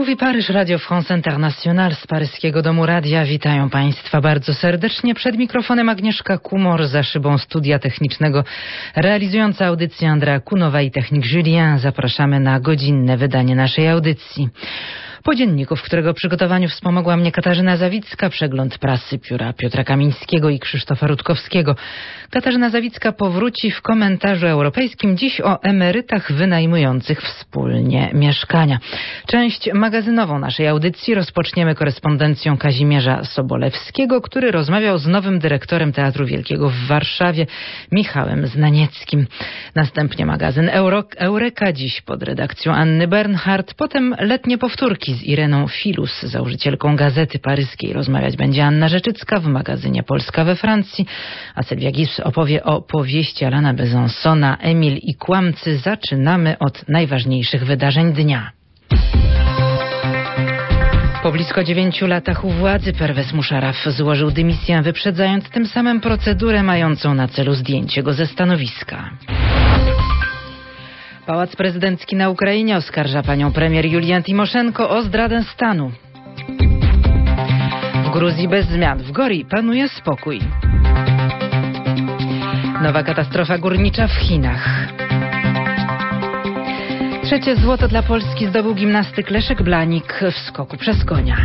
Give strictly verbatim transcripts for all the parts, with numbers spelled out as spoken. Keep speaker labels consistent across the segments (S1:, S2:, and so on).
S1: Mówi Paryż, Radio France International z paryskiego Domu Radia. Witają Państwa bardzo serdecznie. Przed mikrofonem Agnieszka Kumor, za szybą studia technicznego realizująca audycję Andrea Kunowa i technik Julien. Zapraszamy na godzinne wydanie naszej audycji. Po dzienniku, w którego przygotowaniu wspomogła mnie Katarzyna Zawicka, przegląd prasy pióra Piotra Kamińskiego i Krzysztofa Rutkowskiego. Katarzyna Zawicka powróci w komentarzu europejskim dziś o emerytach wynajmujących wspólnie mieszkania. Część magazynową naszej audycji rozpoczniemy korespondencją Kazimierza Sobolewskiego, który rozmawiał z nowym dyrektorem Teatru Wielkiego w Warszawie, Michałem Znanieckim. Następnie magazyn Euro, Eureka, dziś pod redakcją Anny Bernhardt. Potem letnie powtórki z Ireną Filus, założycielką Gazety Paryskiej. Rozmawiać będzie Anna Rzeczycka w magazynie Polska we Francji, a Sylwia Gibbs opowie o powieści Alana Besancona Emil i kłamcy. Zaczynamy od najważniejszych wydarzeń dnia. Po blisko dziewięciu latach u władzy Pervez Musharraf złożył dymisję, wyprzedzając tym samym procedurę mającą na celu zdjęcie go ze stanowiska. Pałac Prezydencki na Ukrainie oskarża panią premier Julię Timoszenko o zdradę stanu. W Gruzji bez zmian. W Gori panuje spokój. Nowa katastrofa górnicza w Chinach. Trzecie złoto dla Polski zdobył gimnastyk Leszek Blanik w skoku przez konia.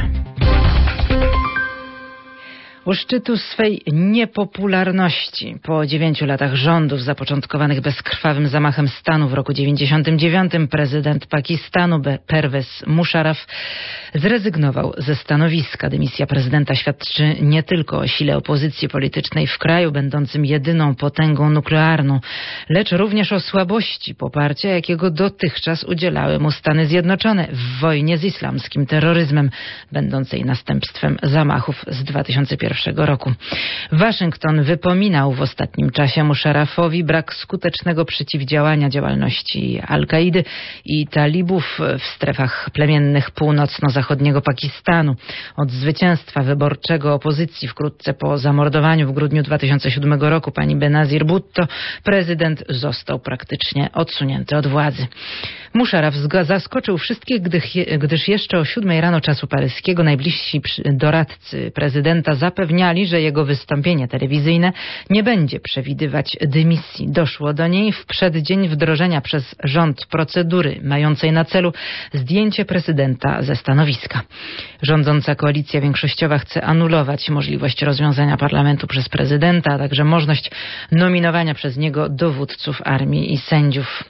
S1: U szczytu swej niepopularności po dziewięciu latach rządów zapoczątkowanych bezkrwawym zamachem stanu w roku dziewięćdziesiątym dziewiątym prezydent Pakistanu Pervez Musharraf zrezygnował ze stanowiska. Dymisja prezydenta świadczy nie tylko o sile opozycji politycznej w kraju będącym jedyną potęgą nuklearną, lecz również o słabości poparcia, jakiego dotychczas udzielały mu Stany Zjednoczone w wojnie z islamskim terroryzmem, będącej następstwem zamachów z dwa tysiące pierwszego roku. Waszyngton wypominał w ostatnim czasie Musharrafowi brak skutecznego przeciwdziałania działalności Al-Kaidy i talibów w strefach plemiennych północno-zachodniego Pakistanu. Od zwycięstwa wyborczego opozycji wkrótce po zamordowaniu w grudniu dwa tysiące siódmego roku pani Benazir Bhutto prezydent został praktycznie odsunięty od władzy. Musharraf zaskoczył wszystkich, gdyż jeszcze o siódmej rano czasu paryskiego najbliżsi doradcy prezydenta zapewniali, że jego wystąpienie telewizyjne nie będzie przewidywać dymisji. Doszło do niej w przeddzień wdrożenia przez rząd procedury mającej na celu zdjęcie prezydenta ze stanowiska. Rządząca koalicja większościowa chce anulować możliwość rozwiązania parlamentu przez prezydenta, a także możliwość nominowania przez niego dowódców armii i sędziów.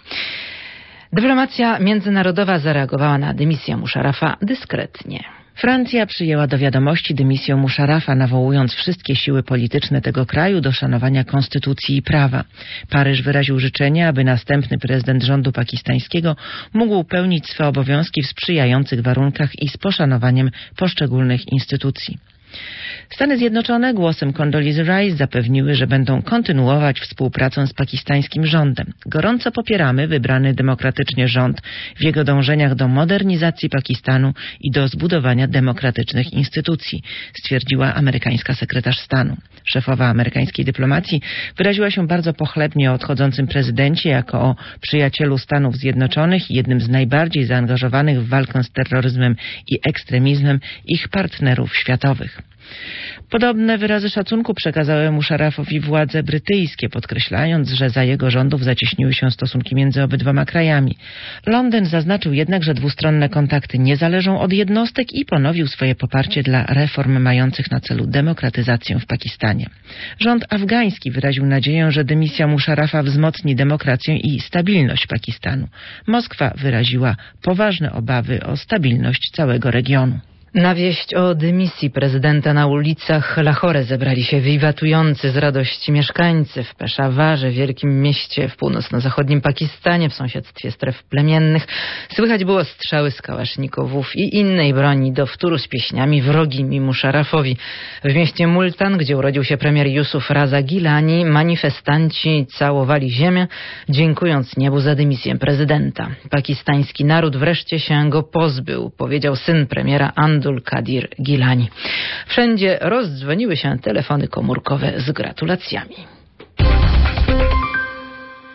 S1: Dyplomacja międzynarodowa zareagowała na dymisję Musharrafa dyskretnie.
S2: Francja przyjęła do wiadomości dymisję Musharrafa, nawołując wszystkie siły polityczne tego kraju do szanowania konstytucji i prawa. Paryż wyraził życzenie, aby następny prezydent rządu pakistańskiego mógł pełnić swe obowiązki w sprzyjających warunkach i z poszanowaniem poszczególnych instytucji. Stany Zjednoczone głosem Condoleezza Rice zapewniły, że będą kontynuować współpracę z pakistańskim rządem. Gorąco popieramy wybrany demokratycznie rząd w jego dążeniach do modernizacji Pakistanu i do zbudowania demokratycznych instytucji, stwierdziła amerykańska sekretarz stanu. Szefowa amerykańskiej dyplomacji wyraziła się bardzo pochlebnie o odchodzącym prezydencie jako o przyjacielu Stanów Zjednoczonych i jednym z najbardziej zaangażowanych w walkę z terroryzmem i ekstremizmem ich partnerów światowych. Podobne wyrazy szacunku przekazały Musharrafowi władze brytyjskie, podkreślając, że za jego rządów zacieśniły się stosunki między obydwoma krajami. Londyn zaznaczył jednak, że dwustronne kontakty nie zależą od jednostek i ponowił swoje poparcie dla reform mających na celu demokratyzację w Pakistanie. Rząd afgański wyraził nadzieję, że dymisja Musharrafa wzmocni demokrację i stabilność Pakistanu. Moskwa wyraziła poważne obawy o stabilność całego regionu.
S1: Na wieść o dymisji prezydenta na ulicach Lahore zebrali się wiwatujący z radości mieszkańcy. W Peszawarze, wielkim mieście w północno-zachodnim Pakistanie, w sąsiedztwie stref plemiennych, słychać było strzały z kałasznikowów i innej broni do wtóru z pieśniami wrogimi Musharrafowi. W mieście Multan, gdzie urodził się premier Yusuf Raza Gilani, manifestanci całowali ziemię, dziękując niebu za dymisję prezydenta. Pakistański naród wreszcie się go pozbył, powiedział syn premiera Andul Kadir Gilani. Wszędzie rozdzwoniły się telefony komórkowe z gratulacjami.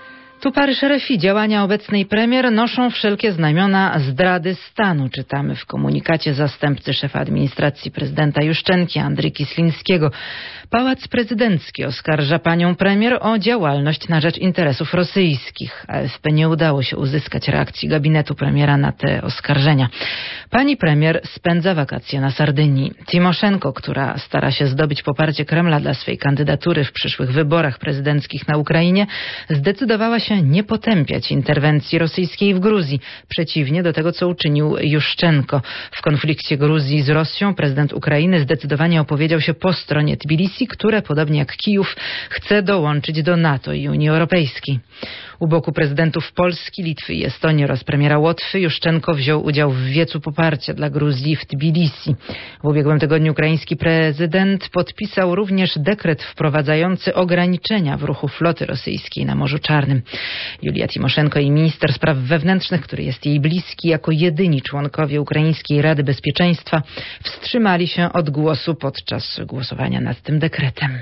S1: Tu Paryż R F I. Działania obecnej premier noszą wszelkie znamiona zdrady stanu. Czytamy w komunikacie zastępcy szefa administracji prezydenta Juszczenki, Andrii Kislińskiego. Pałac Prezydencki oskarża panią premier o działalność na rzecz interesów rosyjskich. A F P nie udało się uzyskać reakcji gabinetu premiera na te oskarżenia. Pani premier spędza wakacje na Sardynii. Timoszenko, która stara się zdobyć poparcie Kremla dla swej kandydatury w przyszłych wyborach prezydenckich na Ukrainie, zdecydowała się nie potępiać interwencji rosyjskiej w Gruzji, przeciwnie do tego, co uczynił Juszczenko. W konflikcie Gruzji z Rosją prezydent Ukrainy zdecydowanie opowiedział się po stronie Tbilisi, które, podobnie jak Kijów, chce dołączyć do NATO i Unii Europejskiej. U boku prezydentów Polski, Litwy i Estonii oraz premiera Łotwy Juszczenko wziął udział w wiecu poparcia dla Gruzji w Tbilisi. W ubiegłym tygodniu ukraiński prezydent podpisał również dekret wprowadzający ograniczenia w ruchu floty rosyjskiej na Morzu Czarnym. Julia Timoszenko i minister spraw wewnętrznych, który jest jej bliski, jako jedyni członkowie Ukraińskiej Rady Bezpieczeństwa wstrzymali się od głosu podczas głosowania nad tym dekretem.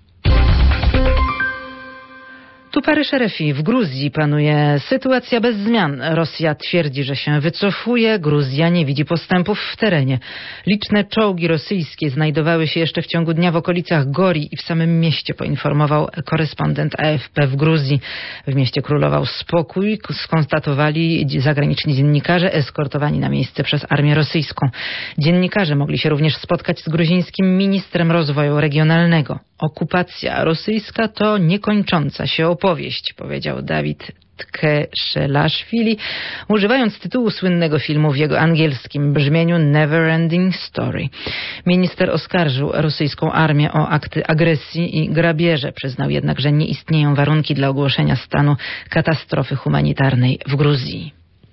S1: Tu Paryż R F I. W Gruzji panuje sytuacja bez zmian. Rosja twierdzi, że się wycofuje, Gruzja nie widzi postępów w terenie. Liczne czołgi rosyjskie znajdowały się jeszcze w ciągu dnia w okolicach Gori i w samym mieście, poinformował korespondent A F P w Gruzji. W mieście królował spokój, skonstatowali zagraniczni dziennikarze eskortowani na miejsce przez armię rosyjską. Dziennikarze mogli się również spotkać z gruzińskim ministrem rozwoju regionalnego. Okupacja rosyjska to niekończąca się opowieść, powiedział Dawid Tkeszelaszwili, używając tytułu słynnego filmu w jego angielskim brzmieniu Neverending Story. Minister oskarżył rosyjską armię o akty agresji i grabieże. Przyznał jednak, że nie istnieją warunki dla ogłoszenia stanu katastrofy humanitarnej w Gruzji.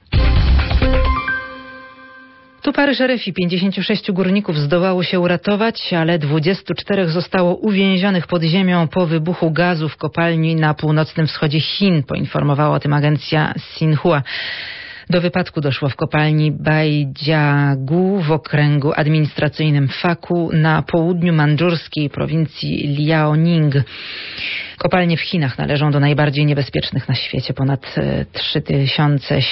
S1: Tu Paryż R F I. pięćdziesięciu sześciu górników zdołało się uratować, ale dwudziestu czterech zostało uwięzionych pod ziemią po wybuchu gazu w kopalni na północnym wschodzie Chin, poinformowała o tym agencja Xinhua. Do wypadku doszło w kopalni Baijiagu w okręgu administracyjnym Faku na południu mandżurskiej prowincji Liaoning. Kopalnie w Chinach należą do najbardziej niebezpiecznych na świecie. Ponad trzy tysiące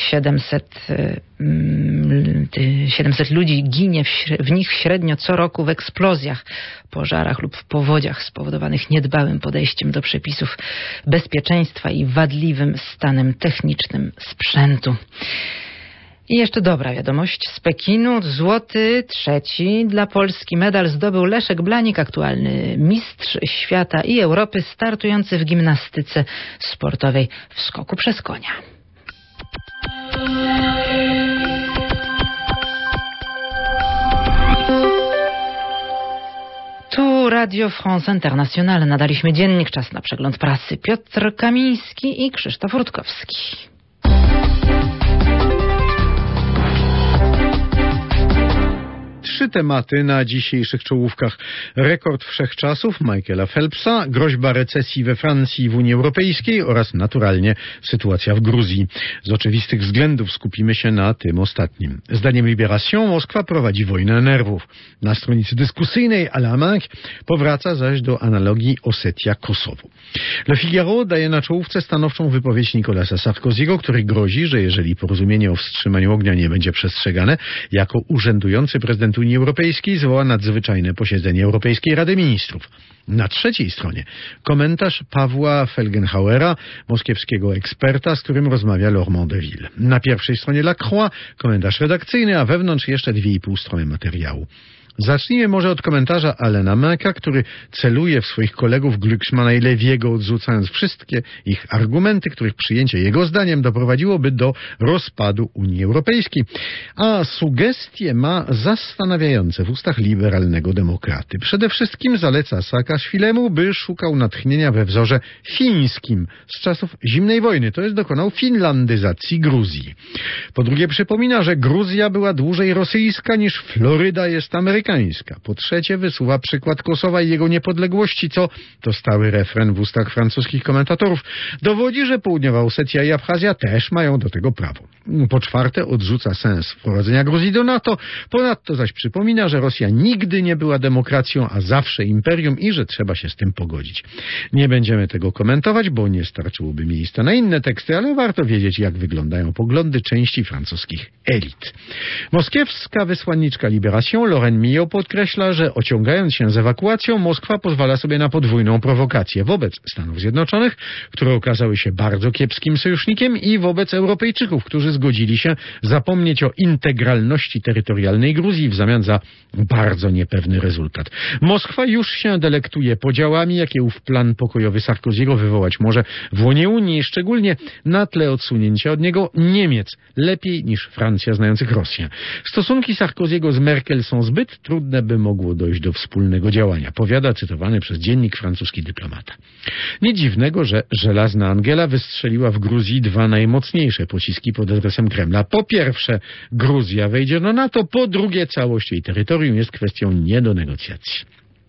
S1: siedemset ludzi ginie w, w nich średnio co roku w eksplozjach, pożarach lub w powodziach spowodowanych niedbałym podejściem do przepisów bezpieczeństwa i wadliwym stanem technicznym sprzętu. I jeszcze dobra wiadomość z Pekinu. Złoty, trzeci dla Polski medal zdobył Leszek Blanik, aktualny mistrz świata i Europy, startujący w gimnastyce sportowej w skoku przez konia. Tu Radio France International. Nadaliśmy dziennik. Czas na przegląd prasy. Piotr Kamiński i Krzysztof Rutkowski.
S3: Trzy tematy na dzisiejszych czołówkach. Rekord wszechczasów Michaela Phelpsa, groźba recesji we Francji i w Unii Europejskiej oraz naturalnie sytuacja w Gruzji. Z oczywistych względów skupimy się na tym ostatnim. Zdaniem Libération Moskwa prowadzi wojnę nerwów. Na stronicy dyskusyjnej à la manque powraca zaś do analogii Osetia-Kosowo. Le Figaro daje na czołówce stanowczą wypowiedź Nicolasa Sarkozy'ego, który grozi, że jeżeli porozumienie o wstrzymaniu ognia nie będzie przestrzegane, jako urzędujący prezydent Unii Europejskiej zwoła nadzwyczajne posiedzenie Europejskiej Rady Ministrów. Na trzeciej stronie komentarz Pawła Felgenhauera, moskiewskiego eksperta, z którym rozmawia Laurent Deville. Na pierwszej stronie La Croix komentarz redakcyjny, a wewnątrz jeszcze dwie i pół strony materiału. Zacznijmy może od komentarza Alena Meka, który celuje w swoich kolegów Glucksmana i Lewiego, odrzucając wszystkie ich argumenty, których przyjęcie jego zdaniem doprowadziłoby do rozpadu Unii Europejskiej. A sugestie ma zastanawiające w ustach liberalnego demokraty. Przede wszystkim zaleca Saakaszwilemu, by szukał natchnienia we wzorze fińskim z czasów zimnej wojny, to jest dokonał finlandyzacji Gruzji. Po drugie przypomina, że Gruzja była dłużej rosyjska niż Floryda jest amerykańska. amerykańska. Po trzecie, wysuwa przykład Kosowa i jego niepodległości, co, to stały refren w ustach francuskich komentatorów, dowodzi, że Południowa Osetia i Abchazja też mają do tego prawo. Po czwarte, odrzuca sens wprowadzenia Gruzji do NATO, ponadto zaś przypomina, że Rosja nigdy nie była demokracją, a zawsze imperium i że trzeba się z tym pogodzić. Nie będziemy tego komentować, bo nie starczyłoby miejsca na inne teksty, ale warto wiedzieć, jak wyglądają poglądy części francuskich elit. Moskiewska wysłanniczka Libération Lorraine Millot podkreśla, że ociągając się z ewakuacją, Moskwa pozwala sobie na podwójną prowokację wobec Stanów Zjednoczonych, które okazały się bardzo kiepskim sojusznikiem, i wobec Europejczyków, którzy zgodzili się zapomnieć o integralności terytorialnej Gruzji w zamian za bardzo niepewny rezultat. Moskwa już się delektuje podziałami, jakie ów plan pokojowy Sarkoziego wywołać może w łonie Unii, szczególnie na tle odsunięcia od niego Niemiec, lepiej niż Francja znających Rosję. Stosunki Sarkoziego z Merkel są zbyt trudne, by mogło dojść do wspólnego działania, powiada cytowany przez dziennik francuski dyplomata. Nie dziwnego, że żelazna Angela wystrzeliła w Gruzji dwa najmocniejsze pociski pod adresem Kremla. Po pierwsze, Gruzja wejdzie do NATO, po drugie, całość jej terytorium jest kwestią nie do negocjacji.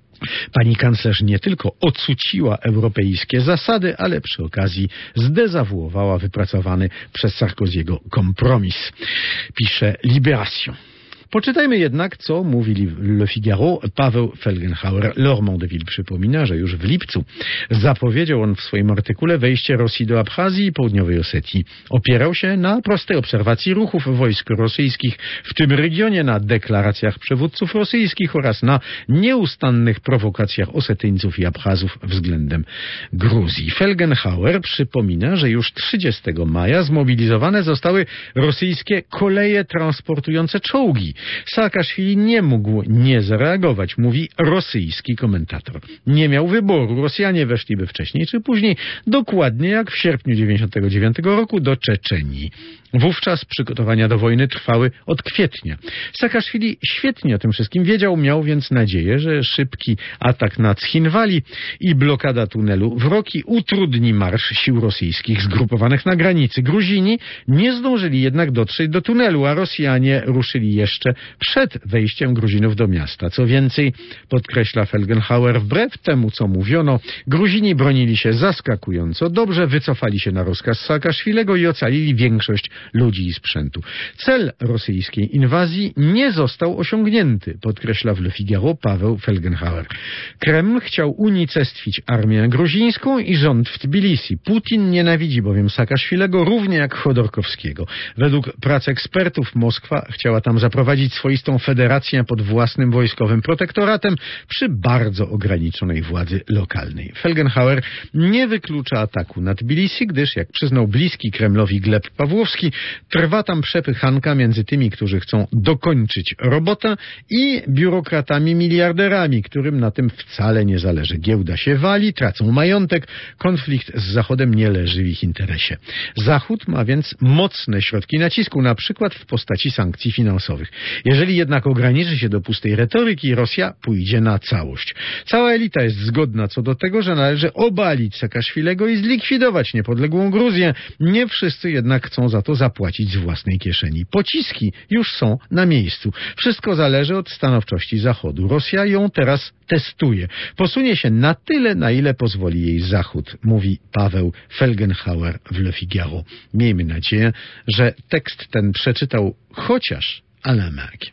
S3: Pani kanclerz nie tylko ocuciła europejskie zasady, ale przy okazji zdezawuowała wypracowany przez Sarkoziego kompromis, pisze Libération. Poczytajmy jednak, co mówi Le Figaro. Paweł Felgenhauer. Le Mondeville przypomina, że już w lipcu zapowiedział on w swoim artykule wejście Rosji do Abchazji i Południowej Osetii. Opierał się na prostej obserwacji ruchów wojsk rosyjskich w tym regionie, na deklaracjach przywódców rosyjskich oraz na nieustannych prowokacjach Osetyńców i Abchazów względem Gruzji. Felgenhauer przypomina, że już trzydziestego maja zmobilizowane zostały rosyjskie koleje transportujące czołgi. Saakaszwili nie mógł nie zareagować, mówi rosyjski komentator. Nie miał wyboru. Rosjanie weszliby wcześniej czy później, dokładnie jak w sierpniu dziewięćdziesiątego dziewiątego roku do Czeczenii. Wówczas przygotowania do wojny trwały od kwietnia. Saakaszwili świetnie o tym wszystkim wiedział, miał więc nadzieję, że szybki atak na Cchinwali i blokada tunelu w Roki utrudni marsz sił rosyjskich zgrupowanych na granicy. Gruzini nie zdążyli jednak dotrzeć do tunelu, a Rosjanie ruszyli jeszcze przed wejściem Gruzinów do miasta. Co więcej, podkreśla Felgenhauer, wbrew temu, co mówiono, Gruzini bronili się zaskakująco dobrze, wycofali się na rozkaz Saakaszwilego i ocalili większość ludzi i sprzętu. Cel rosyjskiej inwazji nie został osiągnięty, podkreśla w Le Figaro Paweł Felgenhauer. Kreml chciał unicestwić armię gruzińską i rząd w Tbilisi. Putin nienawidzi bowiem Saakaszwilego równie jak Chodorkowskiego. Według prac ekspertów Moskwa chciała tam zaprowadzić swoistą federację pod własnym wojskowym protektoratem przy bardzo ograniczonej władzy lokalnej. Felgenhauer nie wyklucza ataku na Tbilisi, gdyż, jak przyznał bliski Kremlowi Gleb Pawłowski, trwa tam przepychanka między tymi, którzy chcą dokończyć robotę, i biurokratami miliarderami, którym na tym wcale nie zależy. Giełda się wali, tracą majątek, konflikt z Zachodem nie leży w ich interesie. Zachód ma więc mocne środki nacisku, na przykład w postaci sankcji finansowych. Jeżeli jednak ograniczy się do pustej retoryki, Rosja pójdzie na całość. Cała elita jest zgodna co do tego, że należy obalić Saakaszwilego i zlikwidować niepodległą Gruzję. Nie wszyscy jednak chcą za to zapłacić z własnej kieszeni. Pociski już są na miejscu. Wszystko zależy od stanowczości Zachodu. Rosja ją teraz testuje. Posunie się na tyle, na ile pozwoli jej Zachód, mówi Paweł Felgenhauer w Le Figaro. Miejmy nadzieję, że tekst ten przeczytał chociaż Alain Marc.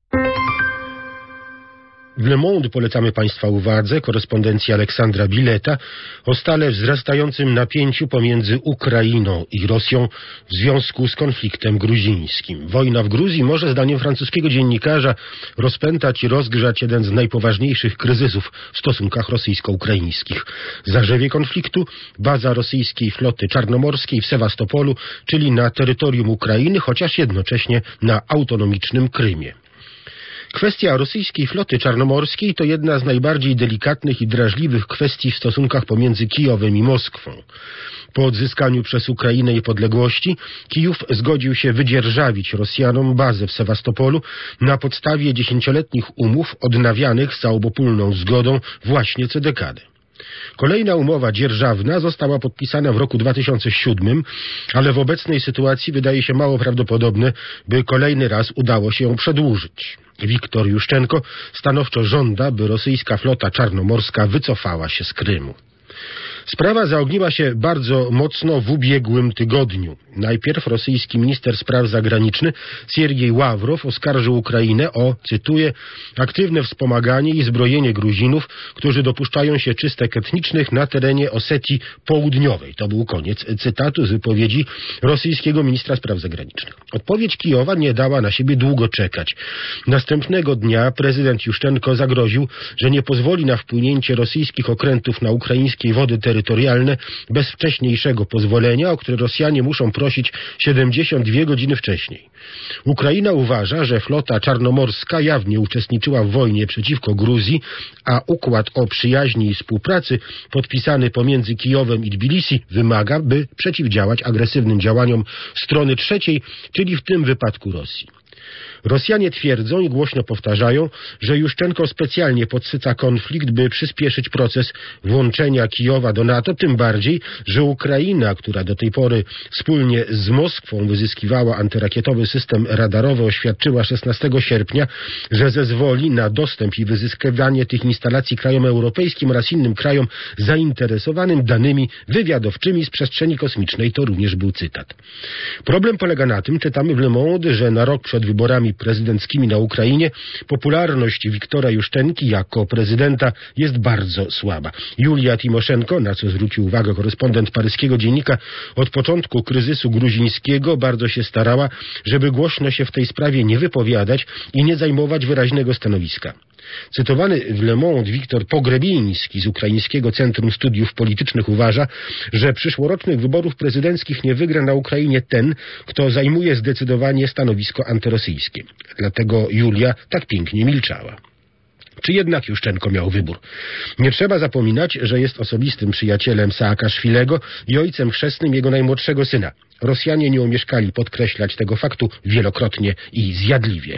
S4: W Le Monde polecamy Państwa uwadze korespondencji Aleksandra Bileta o stale wzrastającym napięciu pomiędzy Ukrainą i Rosją w związku z konfliktem gruzińskim. Wojna w Gruzji może, zdaniem francuskiego dziennikarza, rozpętać i rozgrzać jeden z najpoważniejszych kryzysów w stosunkach rosyjsko-ukraińskich. Zarzewie konfliktu baza rosyjskiej floty czarnomorskiej w Sewastopolu, czyli na terytorium Ukrainy, chociaż jednocześnie na autonomicznym Krymie. Kwestia rosyjskiej floty czarnomorskiej to jedna z najbardziej delikatnych i drażliwych kwestii w stosunkach pomiędzy Kijowem i Moskwą. Po odzyskaniu przez Ukrainę niepodległości Kijów zgodził się wydzierżawić Rosjanom bazę w Sewastopolu na podstawie dziesięcioletnich umów odnawianych z całopólną zgodą właśnie co dekadę. Kolejna umowa dzierżawna została podpisana w roku dwa tysiące siódmym, ale w obecnej sytuacji wydaje się mało prawdopodobne, by kolejny raz udało się ją przedłużyć. Wiktor Juszczenko stanowczo żąda, by rosyjska flota czarnomorska wycofała się z Krymu. Sprawa zaogniła się bardzo mocno w ubiegłym tygodniu. Najpierw rosyjski minister spraw zagranicznych Siergiej Ławrow oskarżył Ukrainę o, cytuję, aktywne wspomaganie i zbrojenie Gruzinów, którzy dopuszczają się czystek etnicznych na terenie Osetii Południowej. To był koniec cytatu z wypowiedzi rosyjskiego ministra spraw zagranicznych. Odpowiedź Kijowa nie dała na siebie długo czekać. Następnego dnia prezydent Juszczenko zagroził, że nie pozwoli na wpłynięcie rosyjskich okrętów na ukraińskie wody terytorialne bez wcześniejszego pozwolenia, o które Rosjanie muszą prosić siedemdziesiąt dwie godziny wcześniej. Ukraina uważa, że flota czarnomorska jawnie uczestniczyła w wojnie przeciwko Gruzji, a układ o przyjaźni i współpracy podpisany pomiędzy Kijowem i Tbilisi wymaga, by przeciwdziałać agresywnym działaniom strony trzeciej, czyli w tym wypadku Rosji. Rosjanie twierdzą i głośno powtarzają, że Juszczenko specjalnie podsyca konflikt, by przyspieszyć proces włączenia Kijowa do NATO, tym bardziej, że Ukraina, która do tej pory wspólnie z Moskwą wyzyskiwała antyrakietowy system radarowy, oświadczyła szesnastego sierpnia, że zezwoli na dostęp i wyzyskiwanie tych instalacji krajom europejskim oraz innym krajom zainteresowanym danymi wywiadowczymi z przestrzeni kosmicznej. To również był cytat. Problem polega na tym, czytamy w Le Monde, że na rok przed wyborami prezydenckimi na Ukrainie popularność Wiktora Juszczenki jako prezydenta jest bardzo słaba. Julia Timoszenko, na co zwrócił uwagę korespondent paryskiego dziennika, od początku kryzysu gruzińskiego bardzo się starała, żeby głośno się w tej sprawie nie wypowiadać i nie zajmować wyraźnego stanowiska. Cytowany w Le Monde Wiktor Pogrebiński z Ukraińskiego Centrum Studiów Politycznych uważa, że przyszłorocznych wyborów prezydenckich nie wygra na Ukrainie ten, kto zajmuje zdecydowanie stanowisko antyrosyjskie. Dlatego Julia tak pięknie milczała. Czy jednak Juszczenko miał wybór? Nie trzeba zapominać, że jest osobistym przyjacielem Saakaszwilego i ojcem chrzestnym jego najmłodszego syna. Rosjanie nie omieszkali podkreślać tego faktu wielokrotnie i zjadliwie.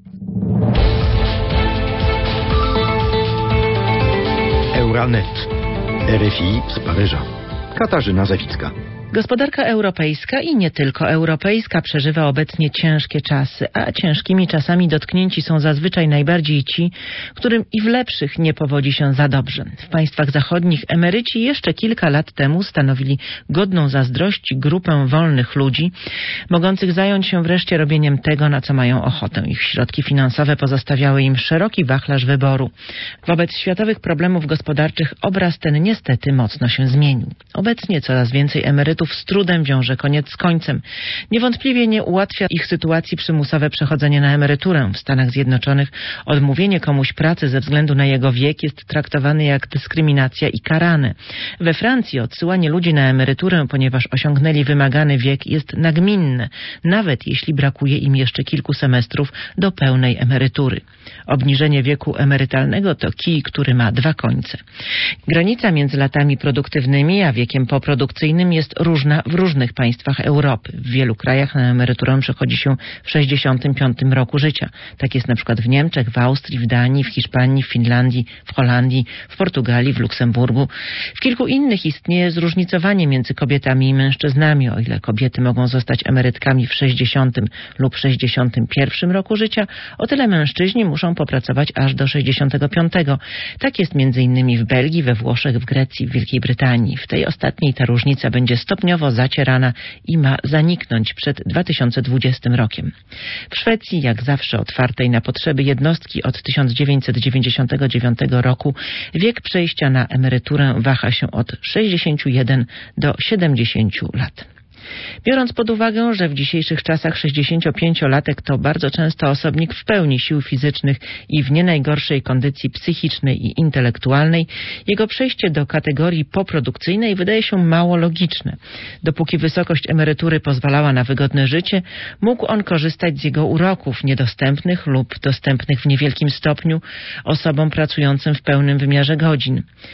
S5: Euranet. R F I z Paryża. Katarzyna Zawicka.
S2: Gospodarka europejska i nie tylko europejska przeżywa obecnie ciężkie czasy, a ciężkimi czasami dotknięci są zazwyczaj najbardziej ci, którym i w lepszych nie powodzi się za dobrze. W państwach zachodnich emeryci jeszcze kilka lat temu stanowili godną zazdrości grupę wolnych ludzi, mogących zająć się wreszcie robieniem tego, na co mają ochotę. Ich środki finansowe pozostawiały im szeroki wachlarz wyboru. Wobec światowych problemów gospodarczych obraz ten niestety mocno się zmienił. Obecnie coraz więcej emerytów z trudem wiąże koniec z końcem. Niewątpliwie nie ułatwia ich sytuacji przymusowe przechodzenie na emeryturę. W Stanach Zjednoczonych odmówienie komuś pracy ze względu na jego wiek jest traktowane jak dyskryminacja i karane. We Francji odsyłanie ludzi na emeryturę, ponieważ osiągnęli wymagany wiek, jest nagminne, nawet jeśli brakuje im jeszcze kilku semestrów do pełnej emerytury. Obniżenie wieku emerytalnego to kij, który ma dwa końce. Granica między latami produktywnymi a wiekiem poprodukcyjnym jest różna w różnych państwach Europy. W wielu krajach na emeryturę przechodzi się w sześćdziesiątym piątym roku życia. Tak jest na przykład w Niemczech, w Austrii, w Danii, w Hiszpanii, w Finlandii, w Holandii, w Portugalii, w Luksemburgu. W kilku innych istnieje zróżnicowanie między kobietami i mężczyznami. O ile kobiety mogą zostać emerytkami w sześćdziesiątym lub sześćdziesiątym pierwszym roku życia, o tyle mężczyźni muszą popracować aż do sześćdziesiątego piątego. Tak jest między innymi w Belgii, we Włoszech, w Grecji, w Wielkiej Brytanii. W tej ostatniej ta różnica będzie stopniowo zacierana i ma zaniknąć przed dwa tysiące dwudziestym rokiem. W Szwecji, jak zawsze otwartej na potrzeby jednostki od tysiąc dziewięćset dziewięćdziesiątego dziewiątego roku, wiek przejścia na emeryturę waha się od sześćdziesięciu jeden do siedemdziesięciu lat. Biorąc pod uwagę, że w dzisiejszych czasach sześćdziesięciopięciolatek to bardzo często osobnik w pełni sił fizycznych i w nie najgorszej kondycji psychicznej i intelektualnej, jego przejście do kategorii poprodukcyjnej wydaje się mało logiczne. Dopóki wysokość emerytury pozwalała na wygodne życie, mógł on korzystać z jego uroków niedostępnych lub dostępnych w niewielkim stopniu osobom pracującym w pełnym wymiarze godzin.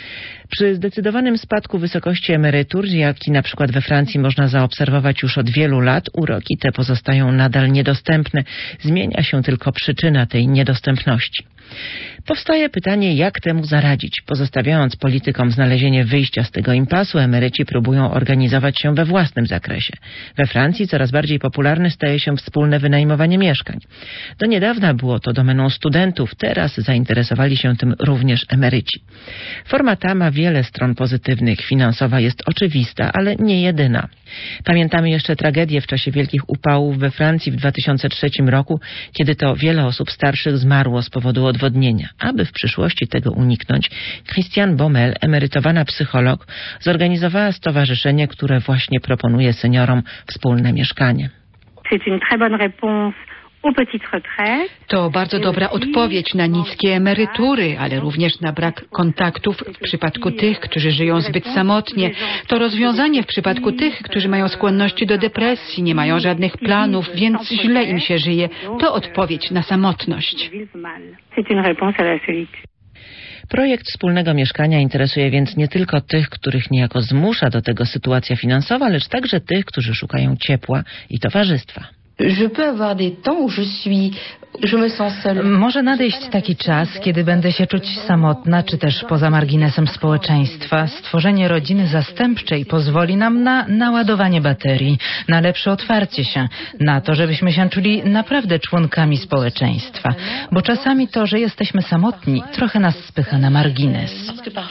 S2: Przy zdecydowanym spadku wysokości emerytur, jaki na przykład we Francji można zaobserwować już od wielu lat, uroki te pozostają nadal niedostępne. Zmienia się tylko przyczyna tej niedostępności. Powstaje pytanie, jak temu zaradzić. Pozostawiając politykom znalezienie wyjścia z tego impasu, emeryci próbują organizować się we własnym zakresie. We Francji coraz bardziej popularne staje się wspólne wynajmowanie mieszkań. Do niedawna było to domeną studentów, teraz zainteresowali się tym również emeryci. Forma ta ma wiele stron pozytywnych. Finansowa jest oczywista, ale nie jedyna. Pamiętamy jeszcze tragedię w czasie wielkich upałów we Francji w dwa tysiące trzecim roku, kiedy to wiele osób starszych zmarło z powodu odwodnienia. Aby w przyszłości tego uniknąć, Christiane Baumel, emerytowana psycholog, zorganizowała stowarzyszenie, które właśnie proponuje seniorom wspólne mieszkanie.
S6: To bardzo dobra odpowiedź na niskie emerytury, ale również na brak kontaktów w przypadku tych, którzy żyją zbyt samotnie. To rozwiązanie w przypadku tych, którzy mają skłonności do depresji, nie mają żadnych planów, więc źle im się żyje. To odpowiedź na samotność.
S2: Projekt wspólnego mieszkania interesuje więc nie tylko tych, których niejako zmusza do tego sytuacja finansowa, lecz także tych, którzy szukają ciepła i towarzystwa.
S1: Może nadejść taki czas, kiedy będę się czuć samotna, czy też poza marginesem społeczeństwa. Stworzenie rodziny zastępczej pozwoli nam na naładowanie baterii, na lepsze otwarcie się, na to, żebyśmy się czuli naprawdę członkami społeczeństwa. Bo czasami to, że jesteśmy samotni, trochę nas spycha na margines.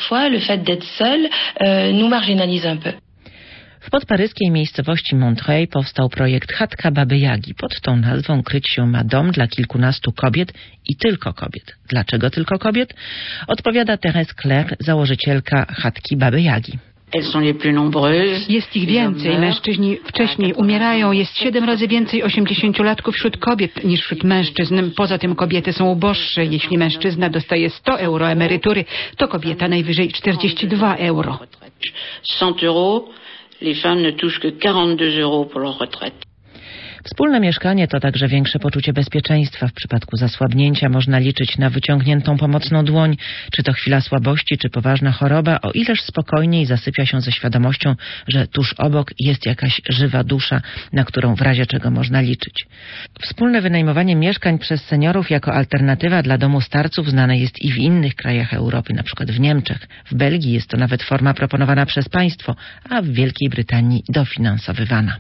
S2: W podparyskiej miejscowości Montreuil powstał projekt Chatka Baby Jagi. Pod tą nazwą kryć się ma dom dla kilkunastu kobiet i tylko kobiet. Dlaczego tylko kobiet? Odpowiada Thérèse Claire, założycielka Chatki Baby Jagi.
S6: Jest ich więcej. Mężczyźni wcześniej umierają. Jest siedem razy więcej osiemdziesięciolatków wśród kobiet niż wśród mężczyzn. Poza tym kobiety są uboższe. Jeśli mężczyzna dostaje sto euro emerytury, to kobieta najwyżej czterdzieści dwa euro.
S7: Les femmes ne touchent que quarante-deux euros pour leur retraite.
S2: Wspólne mieszkanie to także większe poczucie bezpieczeństwa. W przypadku zasłabnięcia można liczyć na wyciągniętą pomocną dłoń. Czy to chwila słabości, czy poważna choroba, o ileż spokojniej zasypia się ze świadomością, że tuż obok jest jakaś żywa dusza, na którą w razie czego można liczyć. Wspólne wynajmowanie mieszkań przez seniorów jako alternatywa dla domu starców znane jest i w innych krajach Europy, na przykład w Niemczech. W Belgii jest to nawet forma proponowana przez państwo, a w Wielkiej Brytanii dofinansowywana.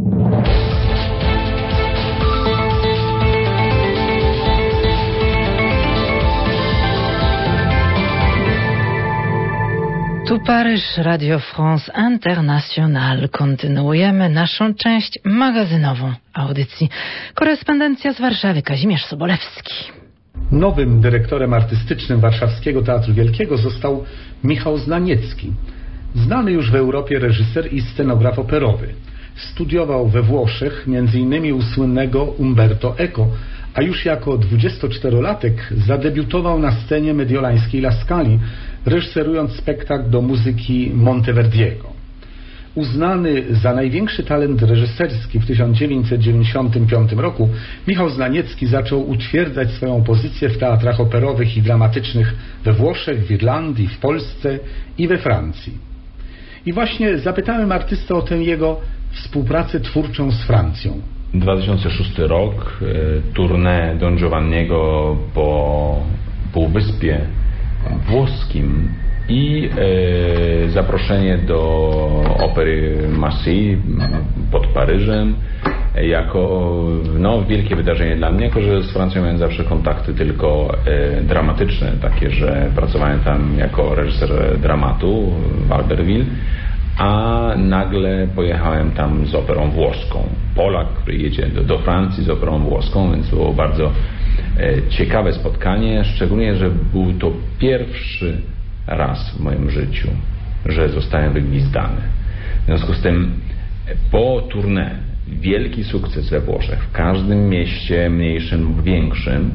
S1: Tu Paryż, Radio France International. Kontynuujemy naszą część magazynową audycji. Korespondencja z Warszawy, Kazimierz Sobolewski.
S8: Nowym dyrektorem artystycznym Warszawskiego Teatru Wielkiego został Michał Znaniecki. Znany już w Europie reżyser i scenograf operowy. Studiował we Włoszech, między innymi u słynnego Umberto Eco, a już jako dwudziestoczterolatek zadebiutował na scenie mediolańskiej La Scali, reżyserując spektakl do muzyki Monteverdiego. Uznany za największy talent reżyserski w tysiąc dziewięćset dziewięćdziesiątym piątym roku, Michał Znaniecki zaczął utwierdzać swoją pozycję w teatrach operowych i dramatycznych we Włoszech, w Irlandii, w Polsce i we Francji. I właśnie zapytałem artystę o tę jego współpracę twórczą z Francją.
S9: dwa tysiące szósty rok, tournée Don Giovanniego po Półwyspie Włoskim i e, zaproszenie do Opery Massy pod Paryżem jako no, wielkie wydarzenie dla mnie, jako że z Francją miałem zawsze kontakty tylko e, dramatyczne, takie, że pracowałem tam jako reżyser dramatu w Albertville, a nagle pojechałem tam z operą włoską. Polak, który jedzie do, do Francji z operą włoską, więc było bardzo e, ciekawe spotkanie, szczególnie, że był to pierwszy raz w moim życiu, że zostałem wygwizdany. W związku z tym po tournée wielki sukces we Włoszech, w każdym mieście mniejszym lub większym,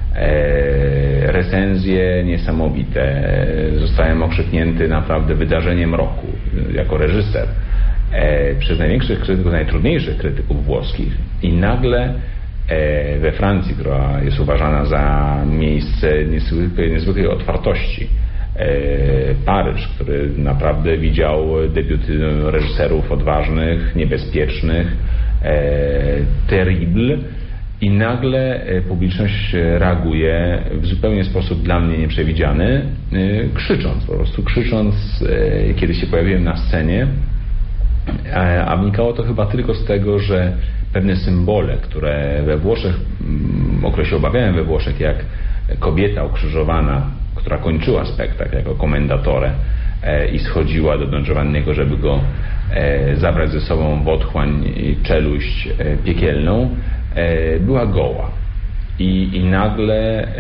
S9: e, recenzje niesamowite, zostałem okrzyknięty naprawdę wydarzeniem roku jako reżyser e, przez największych krytyków, najtrudniejszych krytyków włoskich i nagle e, we Francji, która jest uważana za miejsce niezwykłej, niezwykłej otwartości Paryż, który naprawdę widział debiuty reżyserów odważnych, niebezpiecznych, terrible, i nagle publiczność reaguje w zupełnie sposób dla mnie nieprzewidziany, krzycząc, po prostu krzycząc, kiedy się pojawiłem na scenie, a wynikało to chyba tylko z tego, że pewne symbole, które we Włoszech, o które się obawiałem we Włoszech, jak kobieta ukrzyżowana, która kończyła spektakl jako komendatore i schodziła do Don Giovanniego, żeby go zabrać ze sobą w otchłań i czeluść piekielną, była goła. I, i nagle e,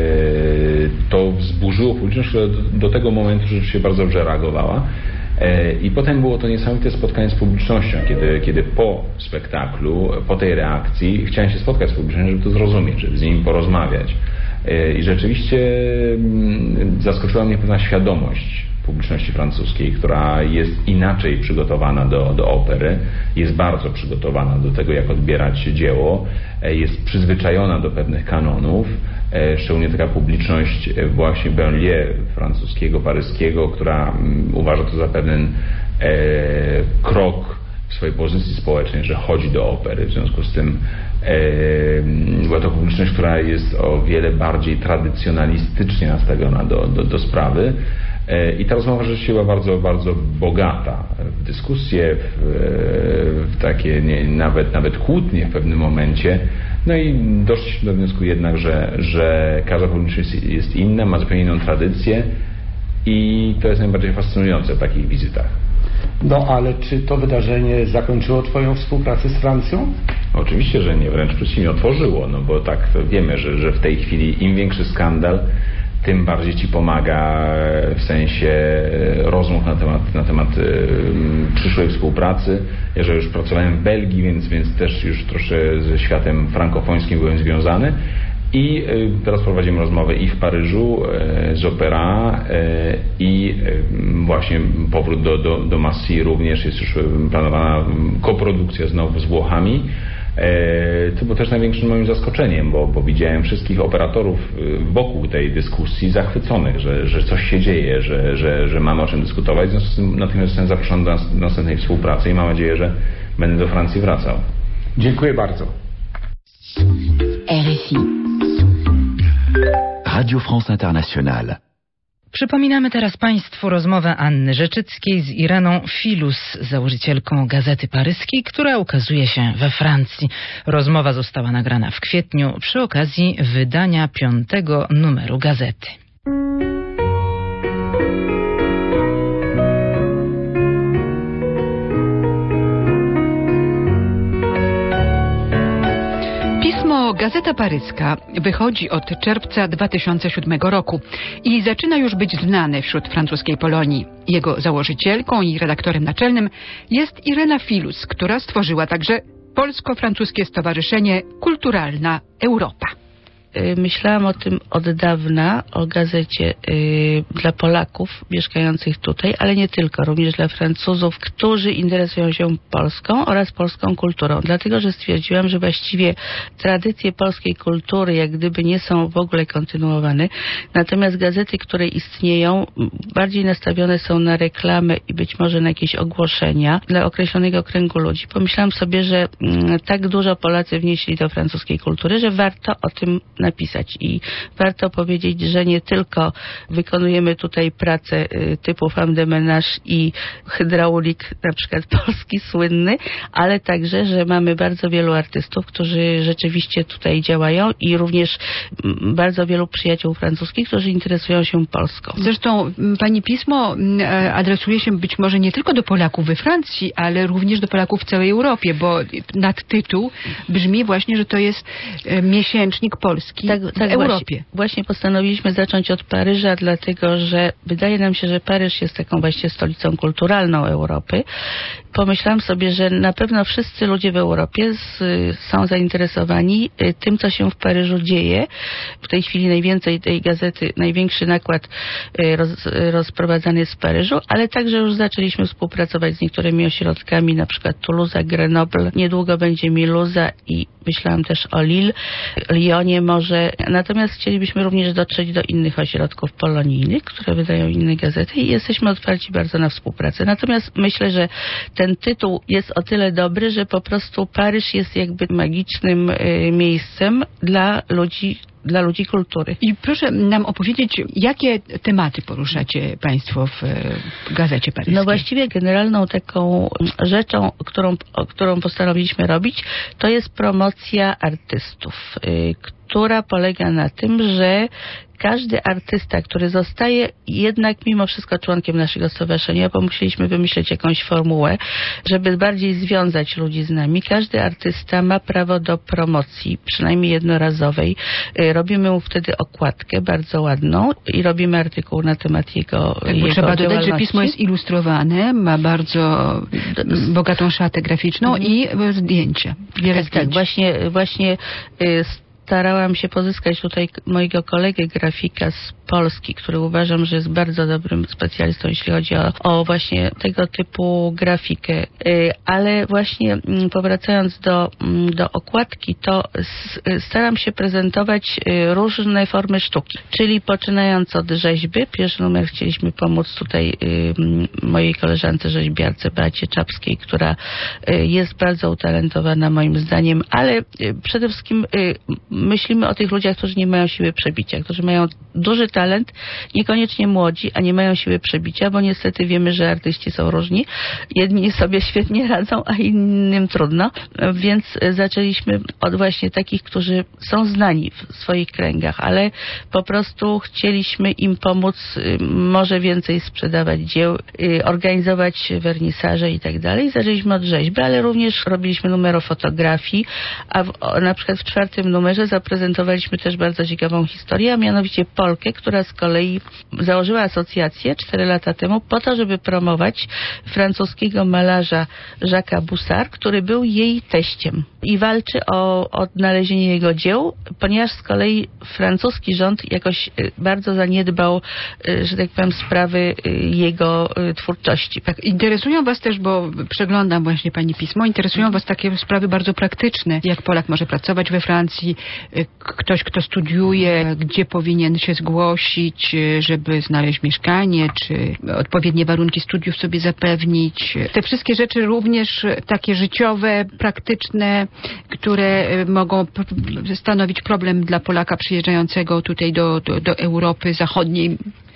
S9: to wzburzyło publiczność, która do, do tego momentu rzeczywiście bardzo dobrze reagowała. E, I potem było to niesamowite spotkanie z publicznością, kiedy, kiedy po spektaklu, po tej reakcji chciałem się spotkać z publicznością, żeby to zrozumieć, żeby z nimi porozmawiać. E, I rzeczywiście m, zaskoczyła mnie pewna świadomość publiczności francuskiej, która jest inaczej przygotowana do, do opery, jest bardzo przygotowana do tego, jak odbierać dzieło, jest przyzwyczajona do pewnych kanonów, szczególnie taka publiczność właśnie banlieue francuskiego, paryskiego, która uważa to za pewien e, krok w swojej pozycji społecznej, że chodzi do opery. W związku z tym e, była to publiczność, która jest o wiele bardziej tradycjonalistycznie nastawiona do, do, do sprawy. I ta rozmowa rzeczywiście była bardzo, bardzo bogata w dyskusje, w, w takie nie, nawet, nawet kłótnie w pewnym momencie. No i doszliśmy do wniosku jednak, że, że każda publiczność jest inna, ma zupełnie inną tradycję i to jest najbardziej fascynujące w takich wizytach.
S8: No ale czy to wydarzenie zakończyło Twoją współpracę z Francją?
S9: Oczywiście, że nie, wręcz przeciwnie, otworzyło, no bo tak wiemy, że, że w tej chwili im większy skandal, tym bardziej ci pomaga w sensie rozmów na temat, na temat przyszłej współpracy. Ja, że już pracowałem w Belgii, więc, więc też już troszkę ze światem frankofońskim byłem związany. I teraz prowadzimy rozmowę i w Paryżu z Opera i właśnie powrót do, do, do Massy również. Jest już planowana koprodukcja znowu z Włochami. To było też największym moim zaskoczeniem, bo, bo widziałem wszystkich operatorów wokół tej dyskusji zachwyconych, że, że coś się dzieje, że, że, że mamy o czym dyskutować. W związku z tym natychmiast jestem zaproszony do następnej współpracy i mam nadzieję, że będę do Francji wracał.
S8: Dziękuję bardzo.
S10: R F I Radio France Internationale.
S1: Przypominamy teraz Państwu rozmowę Anny Rzeczyckiej z Ireną Filus, założycielką Gazety Paryskiej, która ukazuje się we Francji. Rozmowa została nagrana w kwietniu przy okazji wydania piątego numeru gazety.
S6: Gazeta Paryska wychodzi od czerwca dwa tysiące siódmego roku i zaczyna już być znane wśród francuskiej Polonii. Jego założycielką i redaktorem naczelnym jest Irena Filus, która stworzyła także Polsko-Francuskie Stowarzyszenie Kulturalna Europa.
S11: Myślałam o tym od dawna, o gazecie y, dla Polaków mieszkających tutaj, ale nie tylko, również dla Francuzów, którzy interesują się Polską oraz polską kulturą. Dlatego, że stwierdziłam, że właściwie tradycje polskiej kultury jak gdyby nie są w ogóle kontynuowane. Natomiast gazety, które istnieją, bardziej nastawione są na reklamę i być może na jakieś ogłoszenia dla określonego kręgu ludzi. Pomyślałam sobie, że mm, tak dużo Polacy wnieśli do francuskiej kultury, że warto o tym napisać i warto powiedzieć, że nie tylko wykonujemy tutaj pracę typu femme de ménage i hydraulik, na przykład polski słynny, ale także, że mamy bardzo wielu artystów, którzy rzeczywiście tutaj działają i również bardzo wielu przyjaciół francuskich, którzy interesują się Polską.
S6: Zresztą pani pismo adresuje się być może nie tylko do Polaków we Francji, ale również do Polaków w całej Europie, bo nadtytuł brzmi właśnie, że to jest miesięcznik polski.
S11: Tak, tak w Europie. Właśnie, właśnie postanowiliśmy zacząć od Paryża, dlatego że wydaje nam się, że Paryż jest taką właśnie stolicą kulturalną Europy. Pomyślałam sobie, że na pewno wszyscy ludzie w Europie z, są zainteresowani tym, co się w Paryżu dzieje. W tej chwili najwięcej tej gazety, największy nakład roz, rozprowadzany jest w Paryżu, ale także już zaczęliśmy współpracować z niektórymi ośrodkami, na przykład Toulouse, Grenoble. Niedługo będzie Miluza i myślałam też o Lille, Lyonie może. Natomiast chcielibyśmy również dotrzeć do innych ośrodków polonijnych, które wydają inne gazety i jesteśmy otwarci bardzo na współpracę. Natomiast myślę, że ten tytuł jest o tyle dobry, że po prostu Paryż jest jakby magicznym y, miejscem dla ludzi, dla ludzi kultury.
S6: I proszę nam opowiedzieć, jakie tematy poruszacie Państwo w, w Gazecie Paryskiej?
S11: No właściwie generalną taką rzeczą, którą, którą postanowiliśmy robić, to jest promocja artystów, y, która polega na tym, że każdy artysta, który zostaje jednak mimo wszystko członkiem naszego stowarzyszenia, bo musieliśmy wymyśleć jakąś formułę, żeby bardziej związać ludzi z nami. Każdy artysta ma prawo do promocji, przynajmniej jednorazowej. Robimy mu wtedy okładkę bardzo ładną i robimy artykuł na temat jego,
S6: tak,
S11: jego
S6: trzeba dodać, że pismo jest ilustrowane, ma bardzo bogatą szatę graficzną mhm. i zdjęcia.
S11: Tak, tak, właśnie, właśnie starałam się pozyskać tutaj mojego kolegę grafika z Polski, który uważam, że jest bardzo dobrym specjalistą, jeśli chodzi o, o właśnie tego typu grafikę. Ale właśnie powracając do, do okładki, to staram się prezentować różne formy sztuki, czyli poczynając od rzeźby. Pierwszy numer chcieliśmy pomóc tutaj mojej koleżance rzeźbiarce Beacie Czapskiej, która jest bardzo utalentowana moim zdaniem, ale przede wszystkim myślimy o tych ludziach, którzy nie mają siły przebicia, którzy mają duży talent, niekoniecznie młodzi, a nie mają siły przebicia, bo niestety wiemy, że artyści są różni. Jedni sobie świetnie radzą, a innym trudno. Więc zaczęliśmy od właśnie takich, którzy są znani w swoich kręgach, ale po prostu chcieliśmy im pomóc może więcej sprzedawać dzieł, organizować wernisaże i tak dalej. Zaczęliśmy od rzeźby, ale również robiliśmy numer o fotografii, a w, na przykład w czwartym numerze zaprezentowaliśmy też bardzo ciekawą historię, a mianowicie Polkę, która z kolei założyła asocjację cztery lata temu po to, żeby promować francuskiego malarza Jacques'a Bussard, który był jej teściem i walczy o odnalezienie jego dzieł, ponieważ z kolei francuski rząd jakoś bardzo zaniedbał, że tak powiem, sprawy jego twórczości.
S6: Tak, interesują Was też, bo przeglądam właśnie Pani pismo, interesują Was takie sprawy bardzo praktyczne, jak Polak może pracować we Francji, ktoś, kto studiuje, gdzie powinien się zgłosić, żeby znaleźć mieszkanie, czy odpowiednie warunki studiów sobie zapewnić. Te wszystkie rzeczy również takie życiowe, praktyczne, które mogą stanowić problem dla Polaka przyjeżdżającego tutaj do, do, do Europy Zachodniej.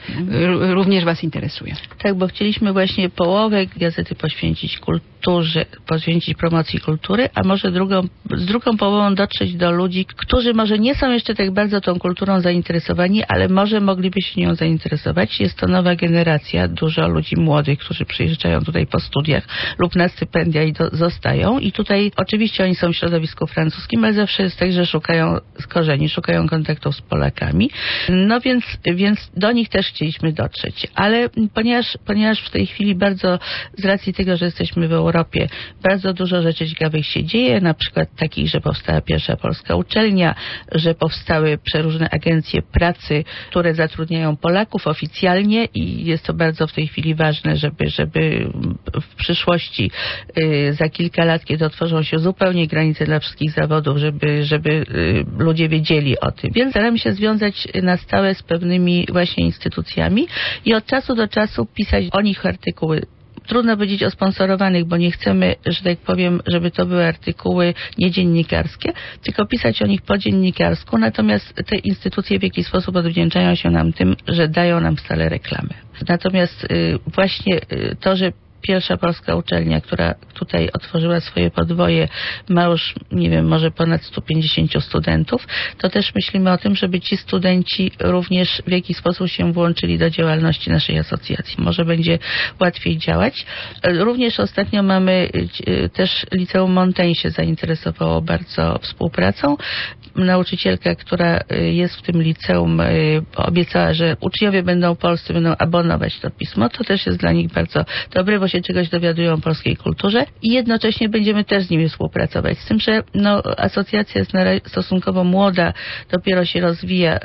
S6: Również Was interesuje.
S11: Tak, bo chcieliśmy właśnie połowę gazety poświęcić kulturze, poświęcić promocji kultury, a może drugą, z drugą połową dotrzeć do ludzi, którzy może nie są jeszcze tak bardzo tą kulturą zainteresowani, ale może mogliby się nią zainteresować. Jest to nowa generacja, dużo ludzi młodych, którzy przyjeżdżają tutaj po studiach lub na stypendia i do, zostają. I tutaj oczywiście oni są w środowisku francuskim, ale zawsze jest tak, że szukają korzeni, szukają kontaktów z Polakami. No więc, więc do nich też chcieliśmy dotrzeć, ale ponieważ, ponieważ w tej chwili bardzo, z racji tego, że jesteśmy w Europie, bardzo dużo rzeczy ciekawych się dzieje, na przykład takich, że powstała pierwsza polska uczelnia, że powstały przeróżne agencje pracy, które zatrudniają Polaków oficjalnie i jest to bardzo w tej chwili ważne, żeby, żeby w przyszłości, y, za kilka lat, kiedy otworzą się zupełnie granice dla wszystkich zawodów, żeby, żeby y, ludzie wiedzieli o tym. Więc staramy się związać na stałe z pewnymi właśnie instytucjami i od czasu do czasu pisać o nich artykuły. Trudno powiedzieć o sponsorowanych, bo nie chcemy, że tak powiem, żeby to były artykuły niedziennikarskie, tylko pisać o nich po dziennikarsku, natomiast te instytucje w jakiś sposób odwdzięczają się nam tym, że dają nam stale reklamy. Natomiast y, właśnie y, to, że pierwsza polska uczelnia, która tutaj otworzyła swoje podwoje, ma już, nie wiem, może ponad sto pięćdziesięciu studentów, to też myślimy o tym, żeby ci studenci również w jakiś sposób się włączyli do działalności naszej asocjacji. Może będzie łatwiej działać. Również ostatnio mamy też Liceum Montaigne się zainteresowało bardzo współpracą. Nauczycielka, która jest w tym liceum, obiecała, że uczniowie będą polscy, będą abonować to pismo. To też jest dla nich bardzo dobre, bo się czegoś dowiadują o polskiej kulturze i jednocześnie będziemy też z nimi współpracować. Z tym, że no, asocjacja jest stosunkowo młoda, dopiero się rozwija w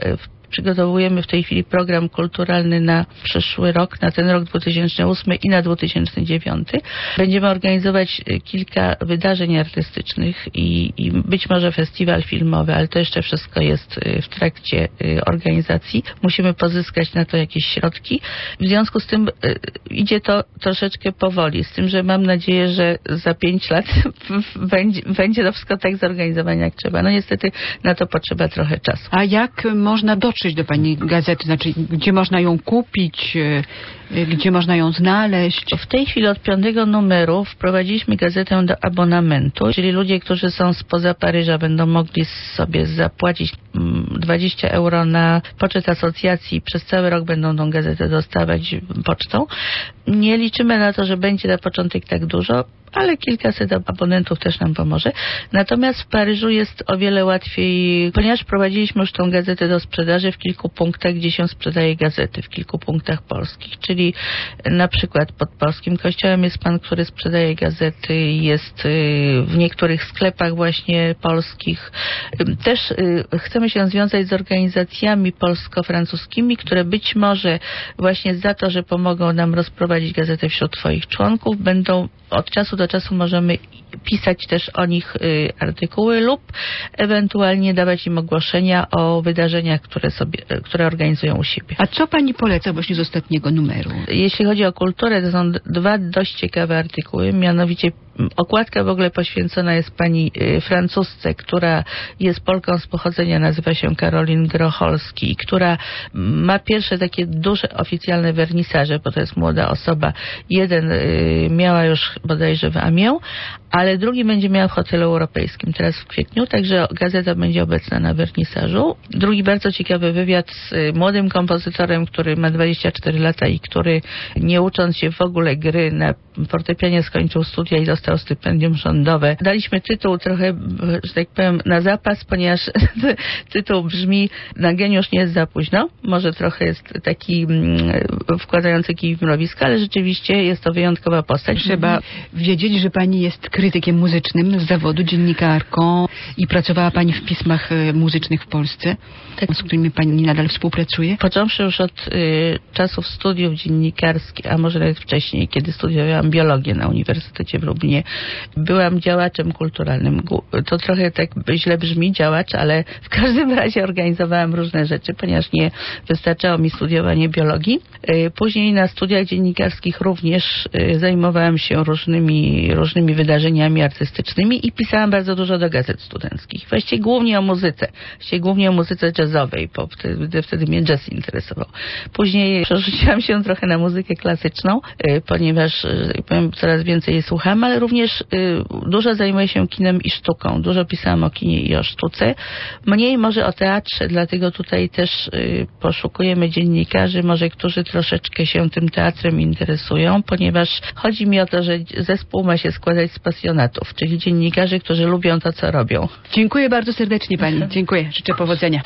S11: Przygotowujemy w tej chwili program kulturalny na przyszły rok, na ten rok dwa tysiące ósmy i na dwa tysiące dziewiąty. Będziemy organizować kilka wydarzeń artystycznych i, i być może festiwal filmowy, ale to jeszcze wszystko jest w trakcie organizacji. Musimy pozyskać na to jakieś środki. W związku z tym idzie to troszeczkę powoli, z tym, że mam nadzieję, że za pięć lat będzie, będzie to wszystko tak zorganizowane jak trzeba. No niestety na to potrzeba trochę czasu.
S6: A jak można dotrzeć do pani gazety? Znaczy, gdzie można ją kupić? Gdzie można ją znaleźć?
S11: W tej chwili od piątego numeru wprowadziliśmy gazetę do abonamentu, czyli ludzie, którzy są spoza Paryża, będą mogli sobie zapłacić dwadzieścia euro na poczet asocjacji. Przez cały rok będą tą gazetę dostawać pocztą. Nie liczymy na to, że będzie na początek tak dużo, ale kilkaset abonentów też nam pomoże. Natomiast w Paryżu jest o wiele łatwiej, ponieważ prowadziliśmy już tą gazetę do sprzedaży w kilku punktach, gdzie się sprzedaje gazety, w kilku punktach polskich. Czyli na przykład pod Polskim Kościołem jest pan, który sprzedaje gazety, jest w niektórych sklepach właśnie polskich. Też chcemy się związać z organizacjami polsko-francuskimi, które być może właśnie za to, że pomogą nam rozprowadzić gazetę wśród swoich członków, będą od czasu do czasu możemy pisać też o nich y, artykuły lub ewentualnie dawać im ogłoszenia o wydarzeniach, które sobie, które organizują u siebie.
S6: A co pani poleca właśnie z ostatniego numeru?
S11: Jeśli chodzi o kulturę, to są dwa dość ciekawe artykuły, mianowicie okładka w ogóle poświęcona jest pani y, francusce, która jest Polką z pochodzenia, nazywa się Caroline Grocholski i która ma pierwsze takie duże oficjalne wernisaże, bo to jest młoda osoba. Jeden y, miała już bodajże w Amiens, ale drugi będzie miał w hotelu europejskim teraz w kwietniu, także gazeta będzie obecna na wernisażu. Drugi bardzo ciekawy wywiad z y, młodym kompozytorem, który ma dwadzieścia cztery lata i który nie ucząc się w ogóle gry na fortepianie skończył studia i dostał stypendium rządowe. Daliśmy tytuł trochę, że tak powiem, na zapas, ponieważ tytuł brzmi Na geniusz nie jest za późno. Może trochę jest taki mm, wkładający kij w mrowisko, ale rzeczywiście jest to wyjątkowa postać.
S6: Trzeba wiedzieć, że pani jest krytykiem muzycznym z zawodu, dziennikarką i pracowała pani w pismach muzycznych w Polsce, tak, z którymi pani nadal współpracuje?
S11: Począwszy już od y, czasów studiów dziennikarskich, a może nawet wcześniej, kiedy studiowałam biologię na Uniwersytecie w Lublinie, byłam działaczem kulturalnym. To trochę tak źle brzmi, działacz, ale w każdym razie organizowałam różne rzeczy, ponieważ nie wystarczało mi studiowanie biologii. Później na studiach dziennikarskich również zajmowałam się różnymi, różnymi wydarzeniami artystycznymi i pisałam bardzo dużo do gazet studenckich. Właściwie głównie o muzyce. Właściwie głównie o muzyce jazzowej, bo wtedy, wtedy mnie jazz interesował. Później przerzuciłam się trochę na muzykę klasyczną, ponieważ powiem, coraz więcej jej słucham, ale również y, dużo zajmuję się kinem i sztuką. Dużo pisałam o kinie i o sztuce. Mniej może o teatrze, dlatego tutaj też y, poszukujemy dziennikarzy, może którzy troszeczkę się tym teatrem interesują, ponieważ chodzi mi o to, że zespół ma się składać z pasjonatów, czyli dziennikarzy, którzy lubią to, co robią.
S6: Dziękuję bardzo serdecznie pani. Dziękuję. Życzę powodzenia.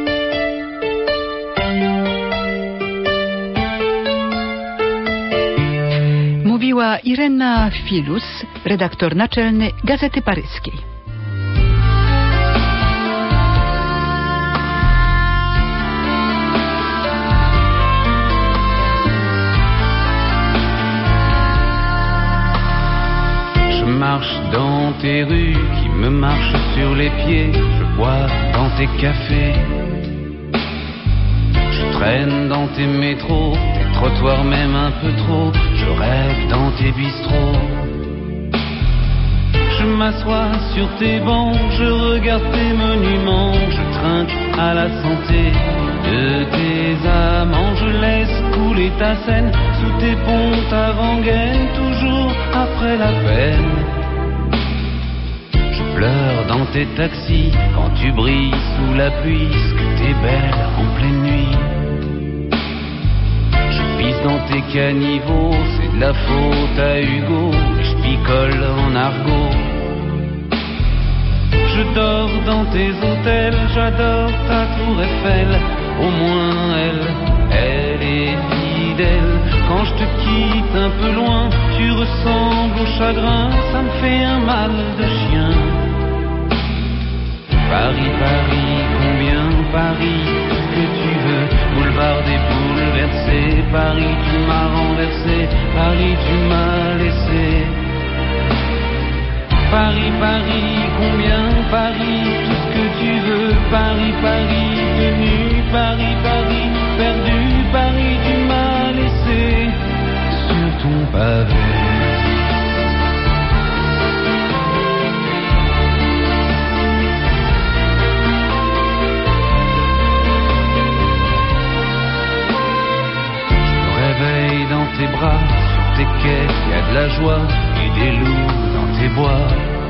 S6: Mówiła Irena Filus, redaktor naczelny Gazety Paryskiej.
S12: Je marche dans tes rues qui me marchent sur les pieds, je bois dans tes cafés. Je traîne dans tes métros, tes trottoirs même un peu trop, je rêve dans tes bistrots. Je m'assois sur tes bancs, je regarde tes monuments, je trinque à la santé de tes amants. Je laisse couler ta scène sous tes ponts avant-gaine, toujours après la peine. Je pleure dans tes taxis quand tu brilles sous la pluie, ce que t'es belle en pleine nuit. Je pisse dans tes caniveaux, c'est de la faute à Hugo, et je picole en argot. Je dors dans tes hôtels, j'adore ta tour Eiffel, au moins elle, elle est fidèle. Quand je te quitte un peu loin, tu ressembles au chagrin, ça me fait un mal de chien. Paris, Paris, combien Paris, tout ce que tu veux. Boulevard des bouleversés, Paris, tu m'as renversé, Paris, tu m'as laissé. Paris, Paris, combien Paris, tout ce que tu veux. Paris, Paris, tenu, Paris, Paris, perdu, Paris, tu m'as laissé sur ton pavé. Dans tes bras, sur tes quais, y a de la joie et des loups dans tes bois.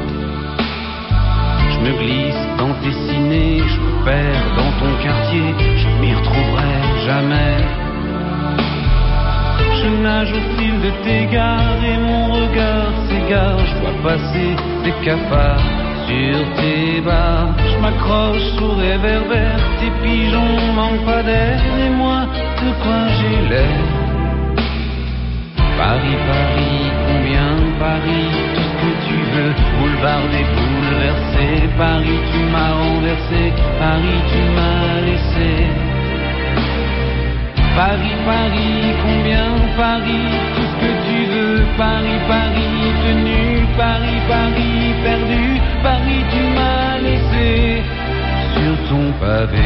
S12: Je me glisse dans tes ciné, je me perds dans ton quartier, je m'y retrouverai jamais. Je nage au fil de tes gares et mon regard s'égare, je vois passer des cafards sur tes bars. Je m'accroche sous réverbère, tes pigeons manquent pas d'air et moi de quoi j'ai l'air. Paris, Paris, combien Paris, tout ce que tu veux. Boulevard des bouleversés, Paris, tu m'as renversé, Paris, tu m'as laissé. Paris, Paris, combien Paris, tout ce que tu veux. Paris, Paris, tenu, Paris, Paris, perdu, Paris, tu m'as laissé sur ton pavé.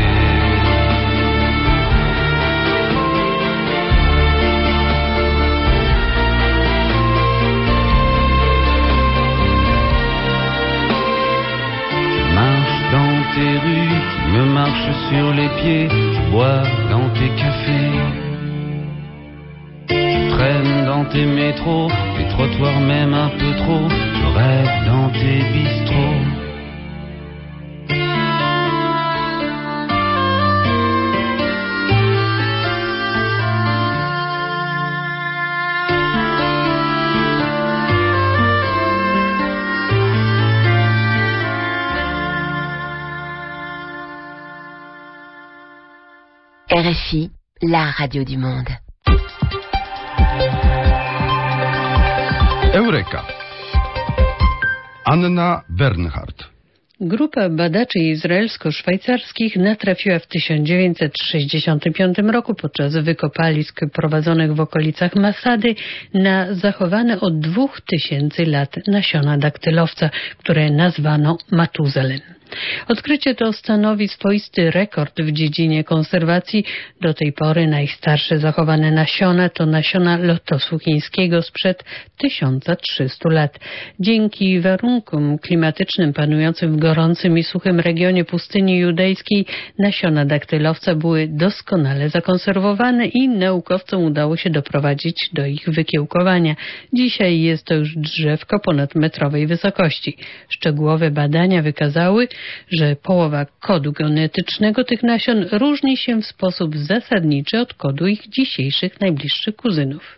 S12: Tes rues, tu me marches sur les pieds, je bois dans tes cafés. Je traîne dans tes métros, tes trottoirs même un peu trop, je rêve dans tes bistrots.
S13: R F I, la radio du monde.
S14: Eureka. Anna Bernhardt.
S15: Grupa badaczy izraelsko-szwajcarskich natrafiła w tysiąc dziewięćset sześćdziesiątym piątym roku podczas wykopalisk prowadzonych w okolicach Masady na zachowane od dwóch tysięcy lat nasiona daktylowca, które nazwano Matuzalem. Odkrycie to stanowi swoisty rekord w dziedzinie konserwacji. Do tej pory najstarsze zachowane nasiona to nasiona lotosu chińskiego sprzed tysiąc trzystu lat. Dzięki warunkom klimatycznym panującym w gorącym i suchym regionie pustyni judejskiej nasiona daktylowca były doskonale zakonserwowane i naukowcom udało się doprowadzić do ich wykiełkowania. Dzisiaj jest to już drzewko ponad metrowej wysokości. Szczegółowe badania wykazały, że połowa kodu genetycznego tych nasion różni się w sposób zasadniczy od kodu ich dzisiejszych najbliższych kuzynów.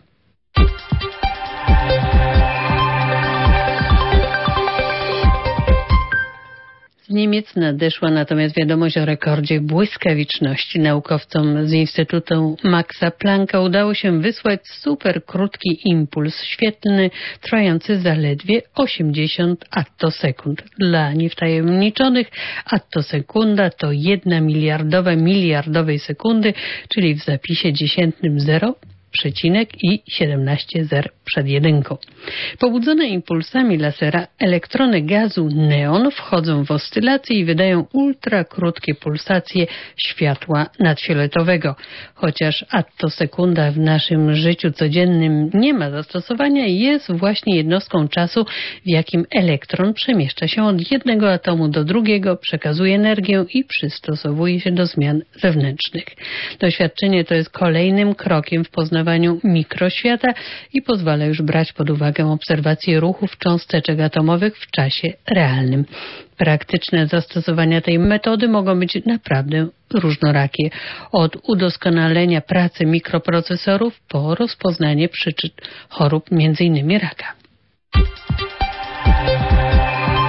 S15: Z Niemiec nadeszła natomiast wiadomość o rekordzie błyskawiczności. Naukowcom z Instytutu Maxa Plancka udało się wysłać super krótki impuls świetlny, trwający zaledwie osiemdziesiąt attosekund. Dla niewtajemniczonych attosekunda to jedna miliardowa miliardowej sekundy, czyli w zapisie dziesiętnym zero przecinek i siedemnaście zer przed jedynką. Pobudzone impulsami lasera elektrony gazu neon wchodzą w oscylacje i wydają ultrakrótkie pulsacje światła nadfioletowego. Chociaż attosekunda w naszym życiu codziennym nie ma zastosowania, jest właśnie jednostką czasu, w jakim elektron przemieszcza się od jednego atomu do drugiego, przekazuje energię i przystosowuje się do zmian zewnętrznych. Doświadczenie to jest kolejnym krokiem w poznawaniu mikroświata i pozwala już brać pod uwagę obserwacje ruchów cząsteczek atomowych w czasie realnym. Praktyczne zastosowania tej metody mogą być naprawdę różnorakie. Od udoskonalenia pracy mikroprocesorów po rozpoznanie przyczyn chorób, między innymi raka.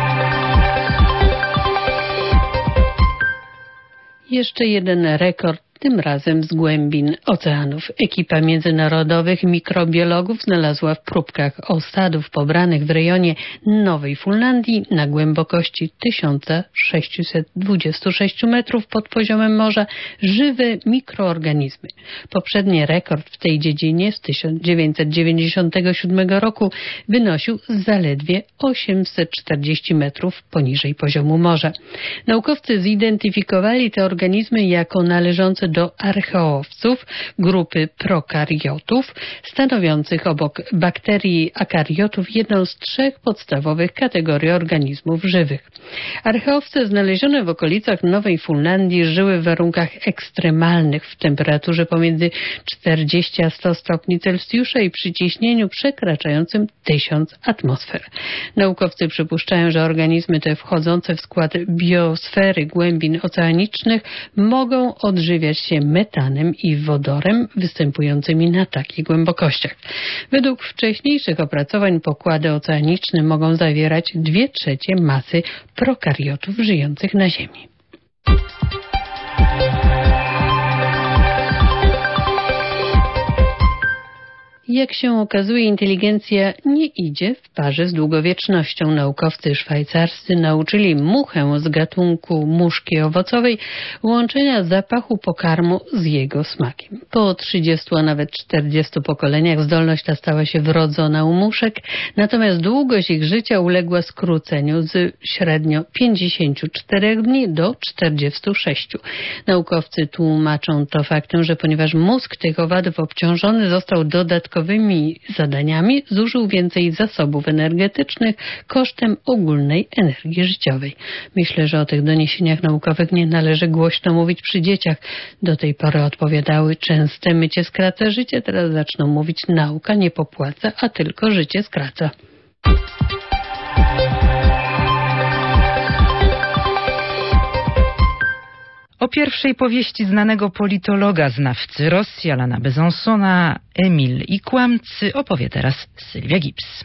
S15: Jeszcze jeden rekord tym razem z głębin oceanów. Ekipa międzynarodowych mikrobiologów znalazła w próbkach osadów pobranych w rejonie Nowej Fullandii na głębokości tysiąc sześćset dwadzieścia sześć metrów pod poziomem morza żywe mikroorganizmy. Poprzedni rekord w tej dziedzinie z tysiąc dziewięćset dziewięćdziesiątego siódmego roku wynosił zaledwie osiemset czterdzieści metrów poniżej poziomu morza. Naukowcy zidentyfikowali te organizmy jako należące do archeowców, grupy prokariotów, stanowiących obok bakterii akariotów jedną z trzech podstawowych kategorii organizmów żywych. Archeowce znalezione w okolicach Nowej Fullandii żyły w warunkach ekstremalnych w temperaturze pomiędzy czterdzieści a sto stopni Celsjusza i przy ciśnieniu przekraczającym tysiąc atmosfer. Naukowcy przypuszczają, że organizmy te wchodzące w skład biosfery głębin oceanicznych mogą odżywiać się metanem i wodorem występującymi na takich głębokościach. Według wcześniejszych opracowań pokłady oceaniczne mogą zawierać dwie trzecie masy prokariotów żyjących na Ziemi. Jak się okazuje, inteligencja nie idzie w parze z długowiecznością. Naukowcy szwajcarscy nauczyli muchę z gatunku muszki owocowej łączenia zapachu pokarmu z jego smakiem. Po trzydziestu, a nawet czterdziestu pokoleniach zdolność ta stała się wrodzona u muszek, natomiast długość ich życia uległa skróceniu z średnio pięćdziesięciu czterech dni do czterdziestu sześciu. Naukowcy tłumaczą to faktem, że ponieważ mózg tych owadów obciążony został dodatkowo zadaniami, zużył więcej zasobów energetycznych kosztem ogólnej energii życiowej. Myślę, że o tych doniesieniach naukowych nie należy głośno mówić przy dzieciach. Do tej pory odpowiadały częste mycie skraca życie, teraz zaczną mówić nauka nie popłaca, a tylko życie skraca.
S1: O pierwszej powieści znanego politologa, znawcy Rosji, Alana Besancona, Emil i kłamcy opowie teraz Sylwia Gibbs.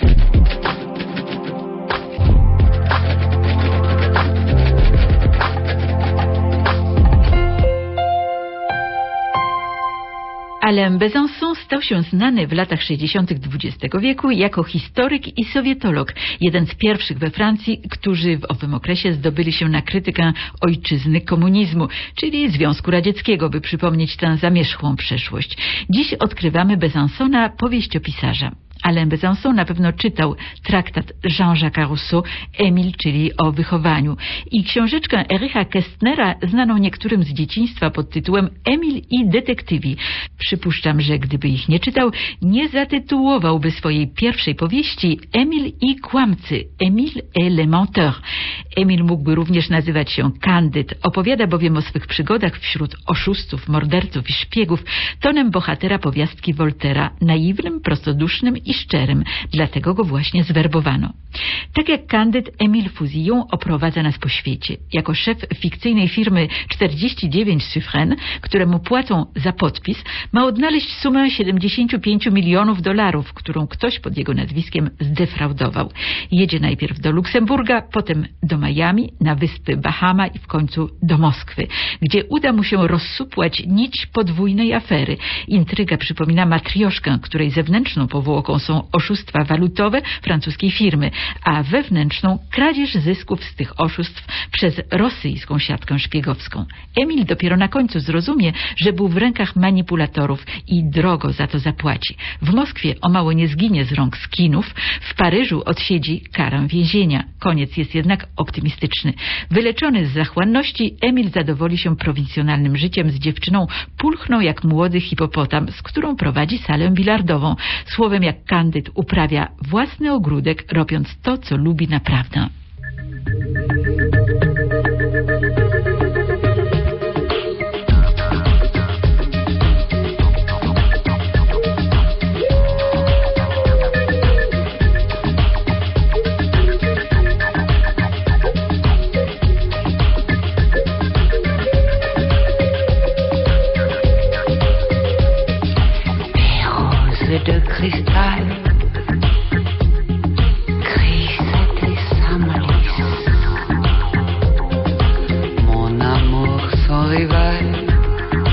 S14: Alain Besançon stał się znany w latach sześćdziesiątych dwudziestego wieku jako historyk i sowietolog, jeden z pierwszych we Francji, którzy w owym okresie zdobyli się na krytykę ojczyzny komunizmu, czyli Związku Radzieckiego, by przypomnieć tę zamierzchłą przeszłość. Dziś odkrywamy Besancona, powieściopisarza. Alain Besançon na pewno czytał traktat Jean-Jacques Rousseau, Emil, czyli o wychowaniu, i książeczkę Ericha Kästnera, znaną niektórym z dzieciństwa pod tytułem Emil i detektywi. Przypuszczam, że gdyby ich nie czytał, nie zatytułowałby swojej pierwszej powieści Emil i kłamcy, Emil et le menteur. Emil mógłby również nazywać się Kandyd. Opowiada bowiem o swych przygodach wśród oszustów, morderców i szpiegów, tonem bohatera powiastki Voltaire'a, naiwnym, prostodusznym i szczerym. Dlatego go właśnie zwerbowano. Tak jak Kandyd, Emil Fusillon oprowadza nas po świecie. Jako szef fikcyjnej firmy czterdzieści dziewięć Suffren, któremu płacą za podpis, ma odnaleźć sumę siedemdziesiąt pięć milionów dolarów, którą ktoś pod jego nazwiskiem zdefraudował. Jedzie najpierw do Luksemburga, potem do Miami, na wyspy Bahama i w końcu do Moskwy, gdzie uda mu się rozsupłać nić podwójnej afery. Intryga przypomina matrioszkę, której zewnętrzną powłoką są oszustwa walutowe francuskiej firmy, a wewnętrzną kradzież zysków z tych oszustw przez rosyjską siatkę szpiegowską. Emil dopiero na końcu zrozumie, że był w rękach manipulatorów i drogo za to zapłaci. W Moskwie o mało nie zginie z rąk skinów, w Paryżu odsiedzi karę więzienia. Koniec jest jednak optymistyczny. Wyleczony z zachłanności, Emil zadowoli się prowincjonalnym życiem z dziewczyną pulchną jak młody hipopotam, z którą prowadzi salę bilardową. Słowem, jak Kandyd uprawia własny ogródek, robiąc to, co lubi naprawdę.
S16: De cristal, grise des samolus, mon amour sans rival,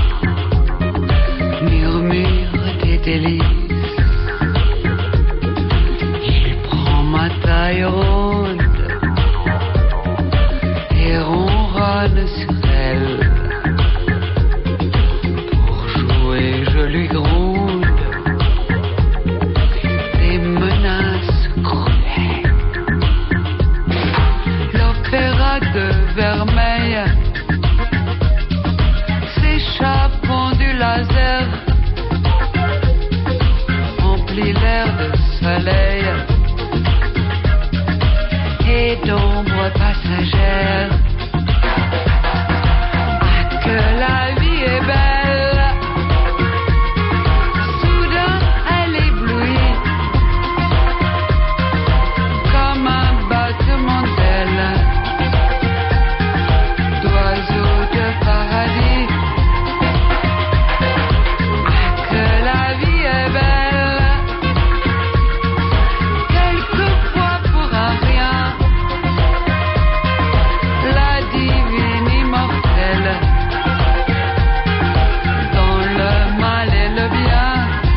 S16: soleil et d'ombre passagère. Ah, que la vie est belle, soudain elle éblouit comme un battement d'ailes d'oiseaux de paradis. Ah, que la vie est belle, quelquefois pour un rien, la divine immortelle, dans le mal et le bien.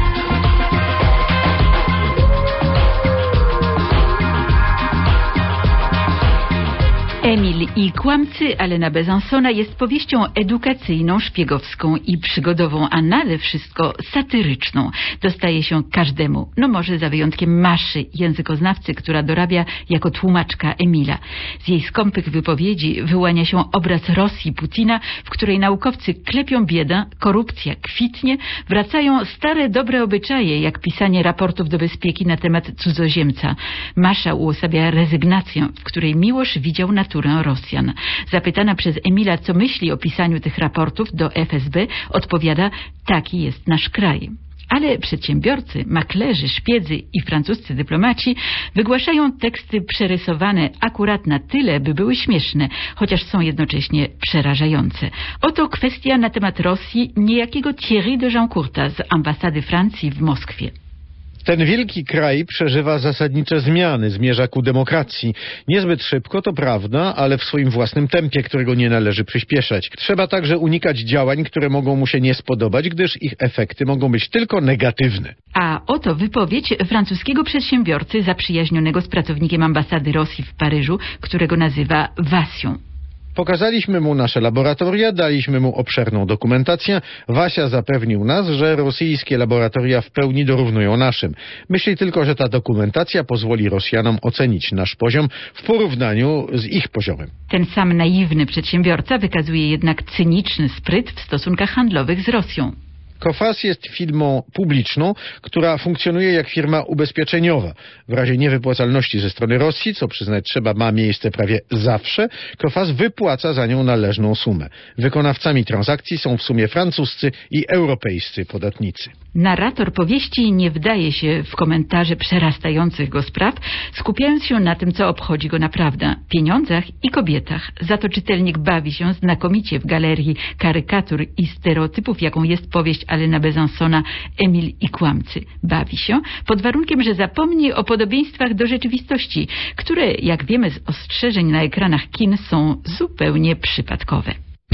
S14: Emil i kłamcy Alena Besancona jest powieścią edukacyjną, szpiegowską i przygodową, a nade wszystko satyryczną. Dostaje się każdemu, no może za wyjątkiem Maszy, językoznawcy, która dorabia jako tłumaczka Emila. Z jej skąpych wypowiedzi wyłania się obraz Rosji Putina, w której naukowcy klepią biedę, korupcja kwitnie, wracają stare dobre obyczaje, jak pisanie raportów do bezpieki na temat cudzoziemca. Masza uosabia rezygnację, w której Miłosz widział naturę Rosjan. Zapytana przez Emila, co myśli o pisaniu tych raportów do F S B, odpowiada: taki jest nasz kraj. Ale przedsiębiorcy, maklerzy, szpiedzy i francuscy dyplomaci wygłaszają teksty przerysowane akurat na tyle, by były śmieszne, chociaż są jednocześnie przerażające. Oto kwestia na temat Rosji niejakiego Thierry de Jeancourta z ambasady Francji w Moskwie.
S3: Ten wielki kraj przeżywa zasadnicze zmiany, zmierza ku demokracji. Niezbyt szybko, to prawda, ale w swoim własnym tempie, którego nie należy przyspieszać. Trzeba także unikać działań, które mogą mu się nie spodobać, gdyż ich efekty mogą być tylko negatywne.
S14: A oto wypowiedź francuskiego przedsiębiorcy zaprzyjaźnionego z pracownikiem ambasady Rosji w Paryżu, którego nazywa Wasią.
S3: Pokazaliśmy mu nasze laboratoria, daliśmy mu obszerną dokumentację. Wasia zapewnił nas, że rosyjskie laboratoria w pełni dorównują naszym. Myśli tylko, że ta dokumentacja pozwoli Rosjanom ocenić nasz poziom w porównaniu z ich poziomem.
S14: Ten sam naiwny przedsiębiorca wykazuje jednak cyniczny spryt w stosunkach handlowych z Rosją.
S3: Coface jest firmą publiczną, która funkcjonuje jak firma ubezpieczeniowa. W razie niewypłacalności ze strony Rosji, co przyznać trzeba ma miejsce prawie zawsze, Coface wypłaca za nią należną sumę. Wykonawcami transakcji są w sumie francuscy i europejscy podatnicy.
S14: Narrator powieści nie wdaje się w komentarze przerastających go spraw, skupiając się na tym, co obchodzi go naprawdę, pieniądzach i kobietach. Za to czytelnik bawi się znakomicie w galerii karykatur i stereotypów, jaką jest powieść Alena Besancona Emil i kłamcy. Bawi się pod warunkiem, że zapomni o podobieństwach do rzeczywistości, które, jak wiemy z ostrzeżeń na ekranach kin, są zupełnie przypadkowe.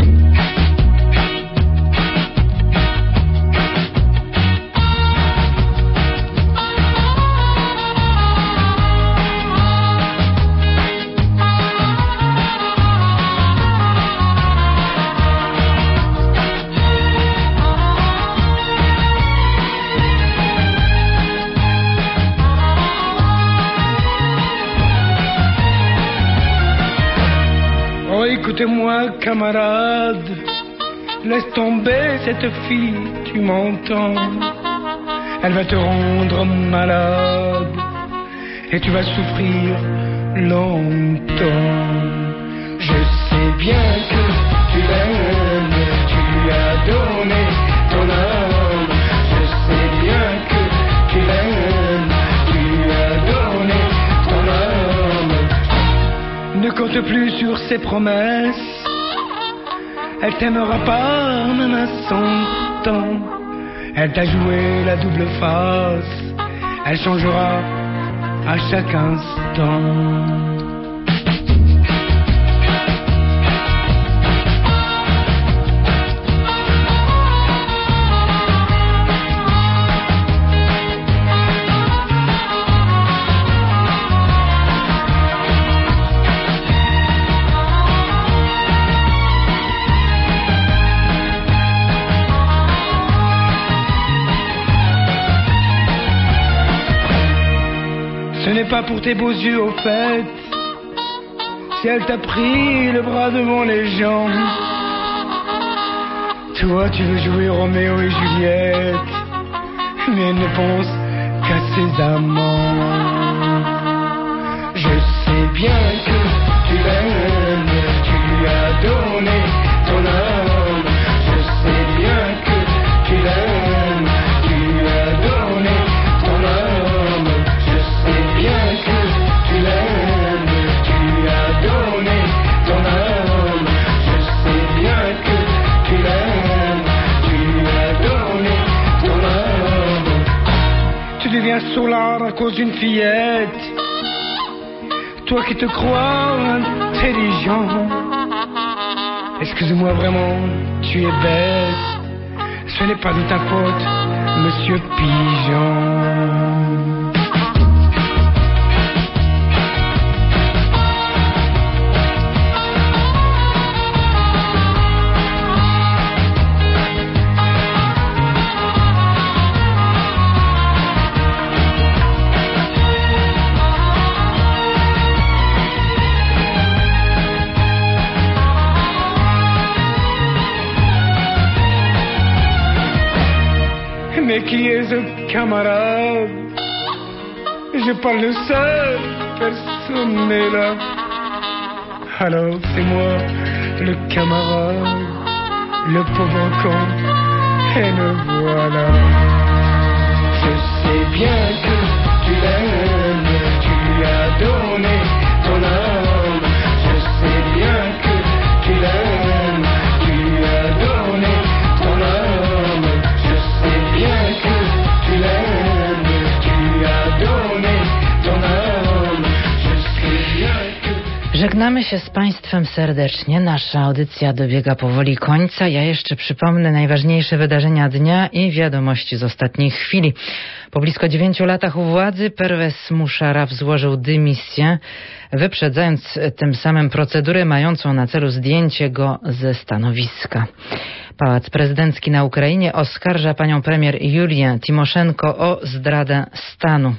S17: Écoute-moi, camarade, laisse tomber cette fille, tu m'entends? Elle va te rendre malade et tu vas souffrir longtemps. Je sais bien que tu l'aimes, tu as donné ton âme. Je sais bien que tu l'aimes, tu as donné ton âme. Ne compte plus sur ses promesses, elle t'aimera pas même à cent ans. Elle t'a joué la double face, elle changera à chaque instant. Ce n'est pas pour tes beaux yeux au fait, si elle t'a pris le bras devant les gens. Toi tu veux jouer Roméo et Juliette, mais elle ne pense qu'à ses amants. Je sais bien que tu l'aimes, tu lui as donné ton âme. Je sais bien que tu l'aimes, tu lui as donné ton âme. Je sais bien que tu l'aimes, tu lui as donné ton âme. Je sais bien que tu l'aimes, tu lui as donné ton âme. Tu deviens sourd à cause d'une fillette, toi qui te crois intelligent. Excuse-moi vraiment, tu es bête. Ce n'est pas de ta faute, monsieur Pigeon. Mais qui est ce camarade? Je parle seul, personne n'est là. Alors c'est moi, le camarade, le pauvre con, et le voilà. Je sais bien que tu l'aimes, tu lui as donné ton âme. Je sais bien que tu l'aimes, tu lui as donné ton âme. Je sais bien que tu l'aimes, tu lui as donné ton âme. Je sais bien que...
S1: Żegnamy się z Państwem serdecznie. Nasza audycja dobiega powoli końca. Ja jeszcze przypomnę najważniejsze wydarzenia dnia i wiadomości z ostatniej chwili. Po blisko dziewięciu latach u władzy Pervez Musharraf złożył dymisję, wyprzedzając tym samym procedurę mającą na celu zdjęcie go ze stanowiska. Pałac Prezydencki na Ukrainie oskarża panią premier Julię Timoszenko o zdradę stanu.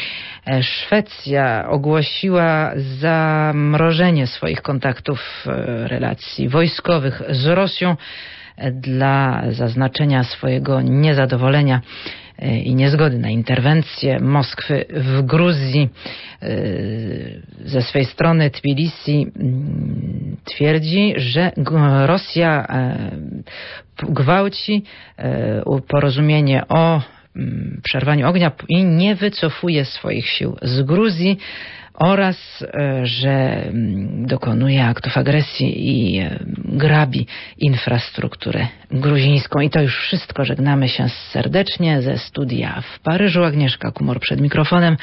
S1: Szwecja ogłosiła zamrożenie swoich kontaktów, relacji wojskowych z Rosją dla zaznaczenia swojego niezadowolenia i niezgody na interwencję Moskwy w Gruzji. Ze swej strony Tbilisi twierdzi, że Rosja gwałci porozumienie o przerwaniu ognia i nie wycofuje swoich sił z Gruzji oraz, że dokonuje aktów agresji i grabi infrastrukturę gruzińską. I to już wszystko. Żegnamy się serdecznie ze studia w Paryżu. Agnieszka Kumor przed mikrofonem.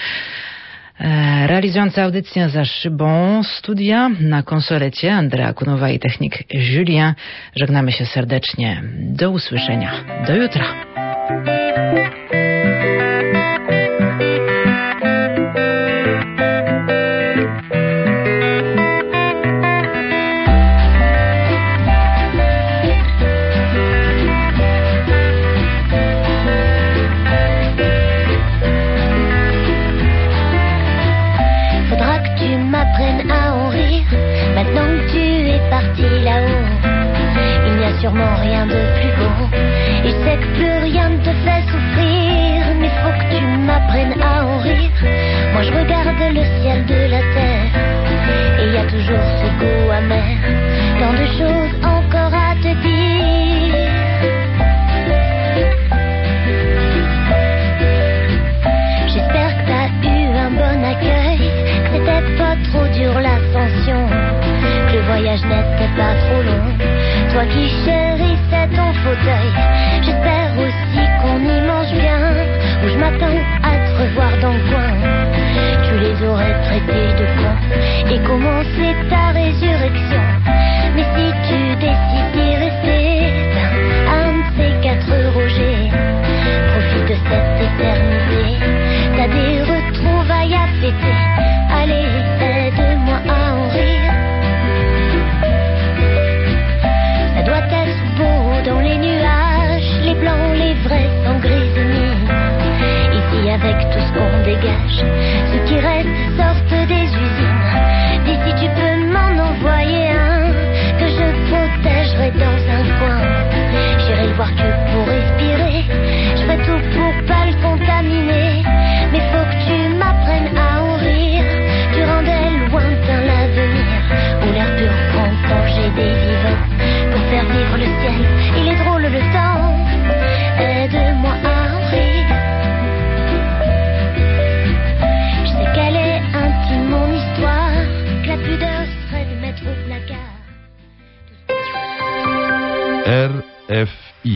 S1: Realizująca audycję za szybą studia na konsolecie Andrea Kunowa i technik Julien. Żegnamy się serdecznie. Do usłyszenia. Do jutra.
S18: Maintenant que tu es parti là-haut, il n'y a sûrement rien de plus beau. Et je sais que plus rien ne te fait souffrir, mais faut que tu m'apprennes à en rire. Moi je regarde le ciel de la terre, et il y a toujours ce goût amer. Tant de choses encore à te dire. J'espère que t'as eu un bon accueil, que c'était pas trop dur l'ascension, que le voyage n'était pas trop long, toi qui chérissais ton fauteuil. J'espère aussi qu'on y mange bien, où je m'attends à te revoir dans le coin. Tu les aurais traités de cons et commencé ta résurrection. Mais si tu décides d'y rester, ben, un de ces quatre Roger, profite de cette éternité. T'as des retrouvailles à fêter, allez, aide-moi à en rire. Ça doit être beau dans les nuages, les blancs, les vrais sans grisonnés. Ici avec tout ce qu'on dégage, ceux qui restent sortent des usines. D'ici tu peux m'en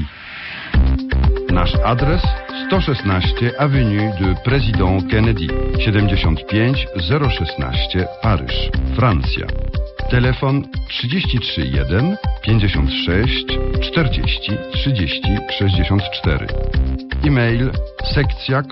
S19: Paris. Nasz adres sto szesnaście Avenue de Président Kennedy, siedemdziesiąt pięć zero szesnaście Paryż, Francja. Telefon trzydzieści trzy jeden pięćdziesiąt sześć czterdzieści trzydzieści sześćdziesiąt cztery. E-mail sekcja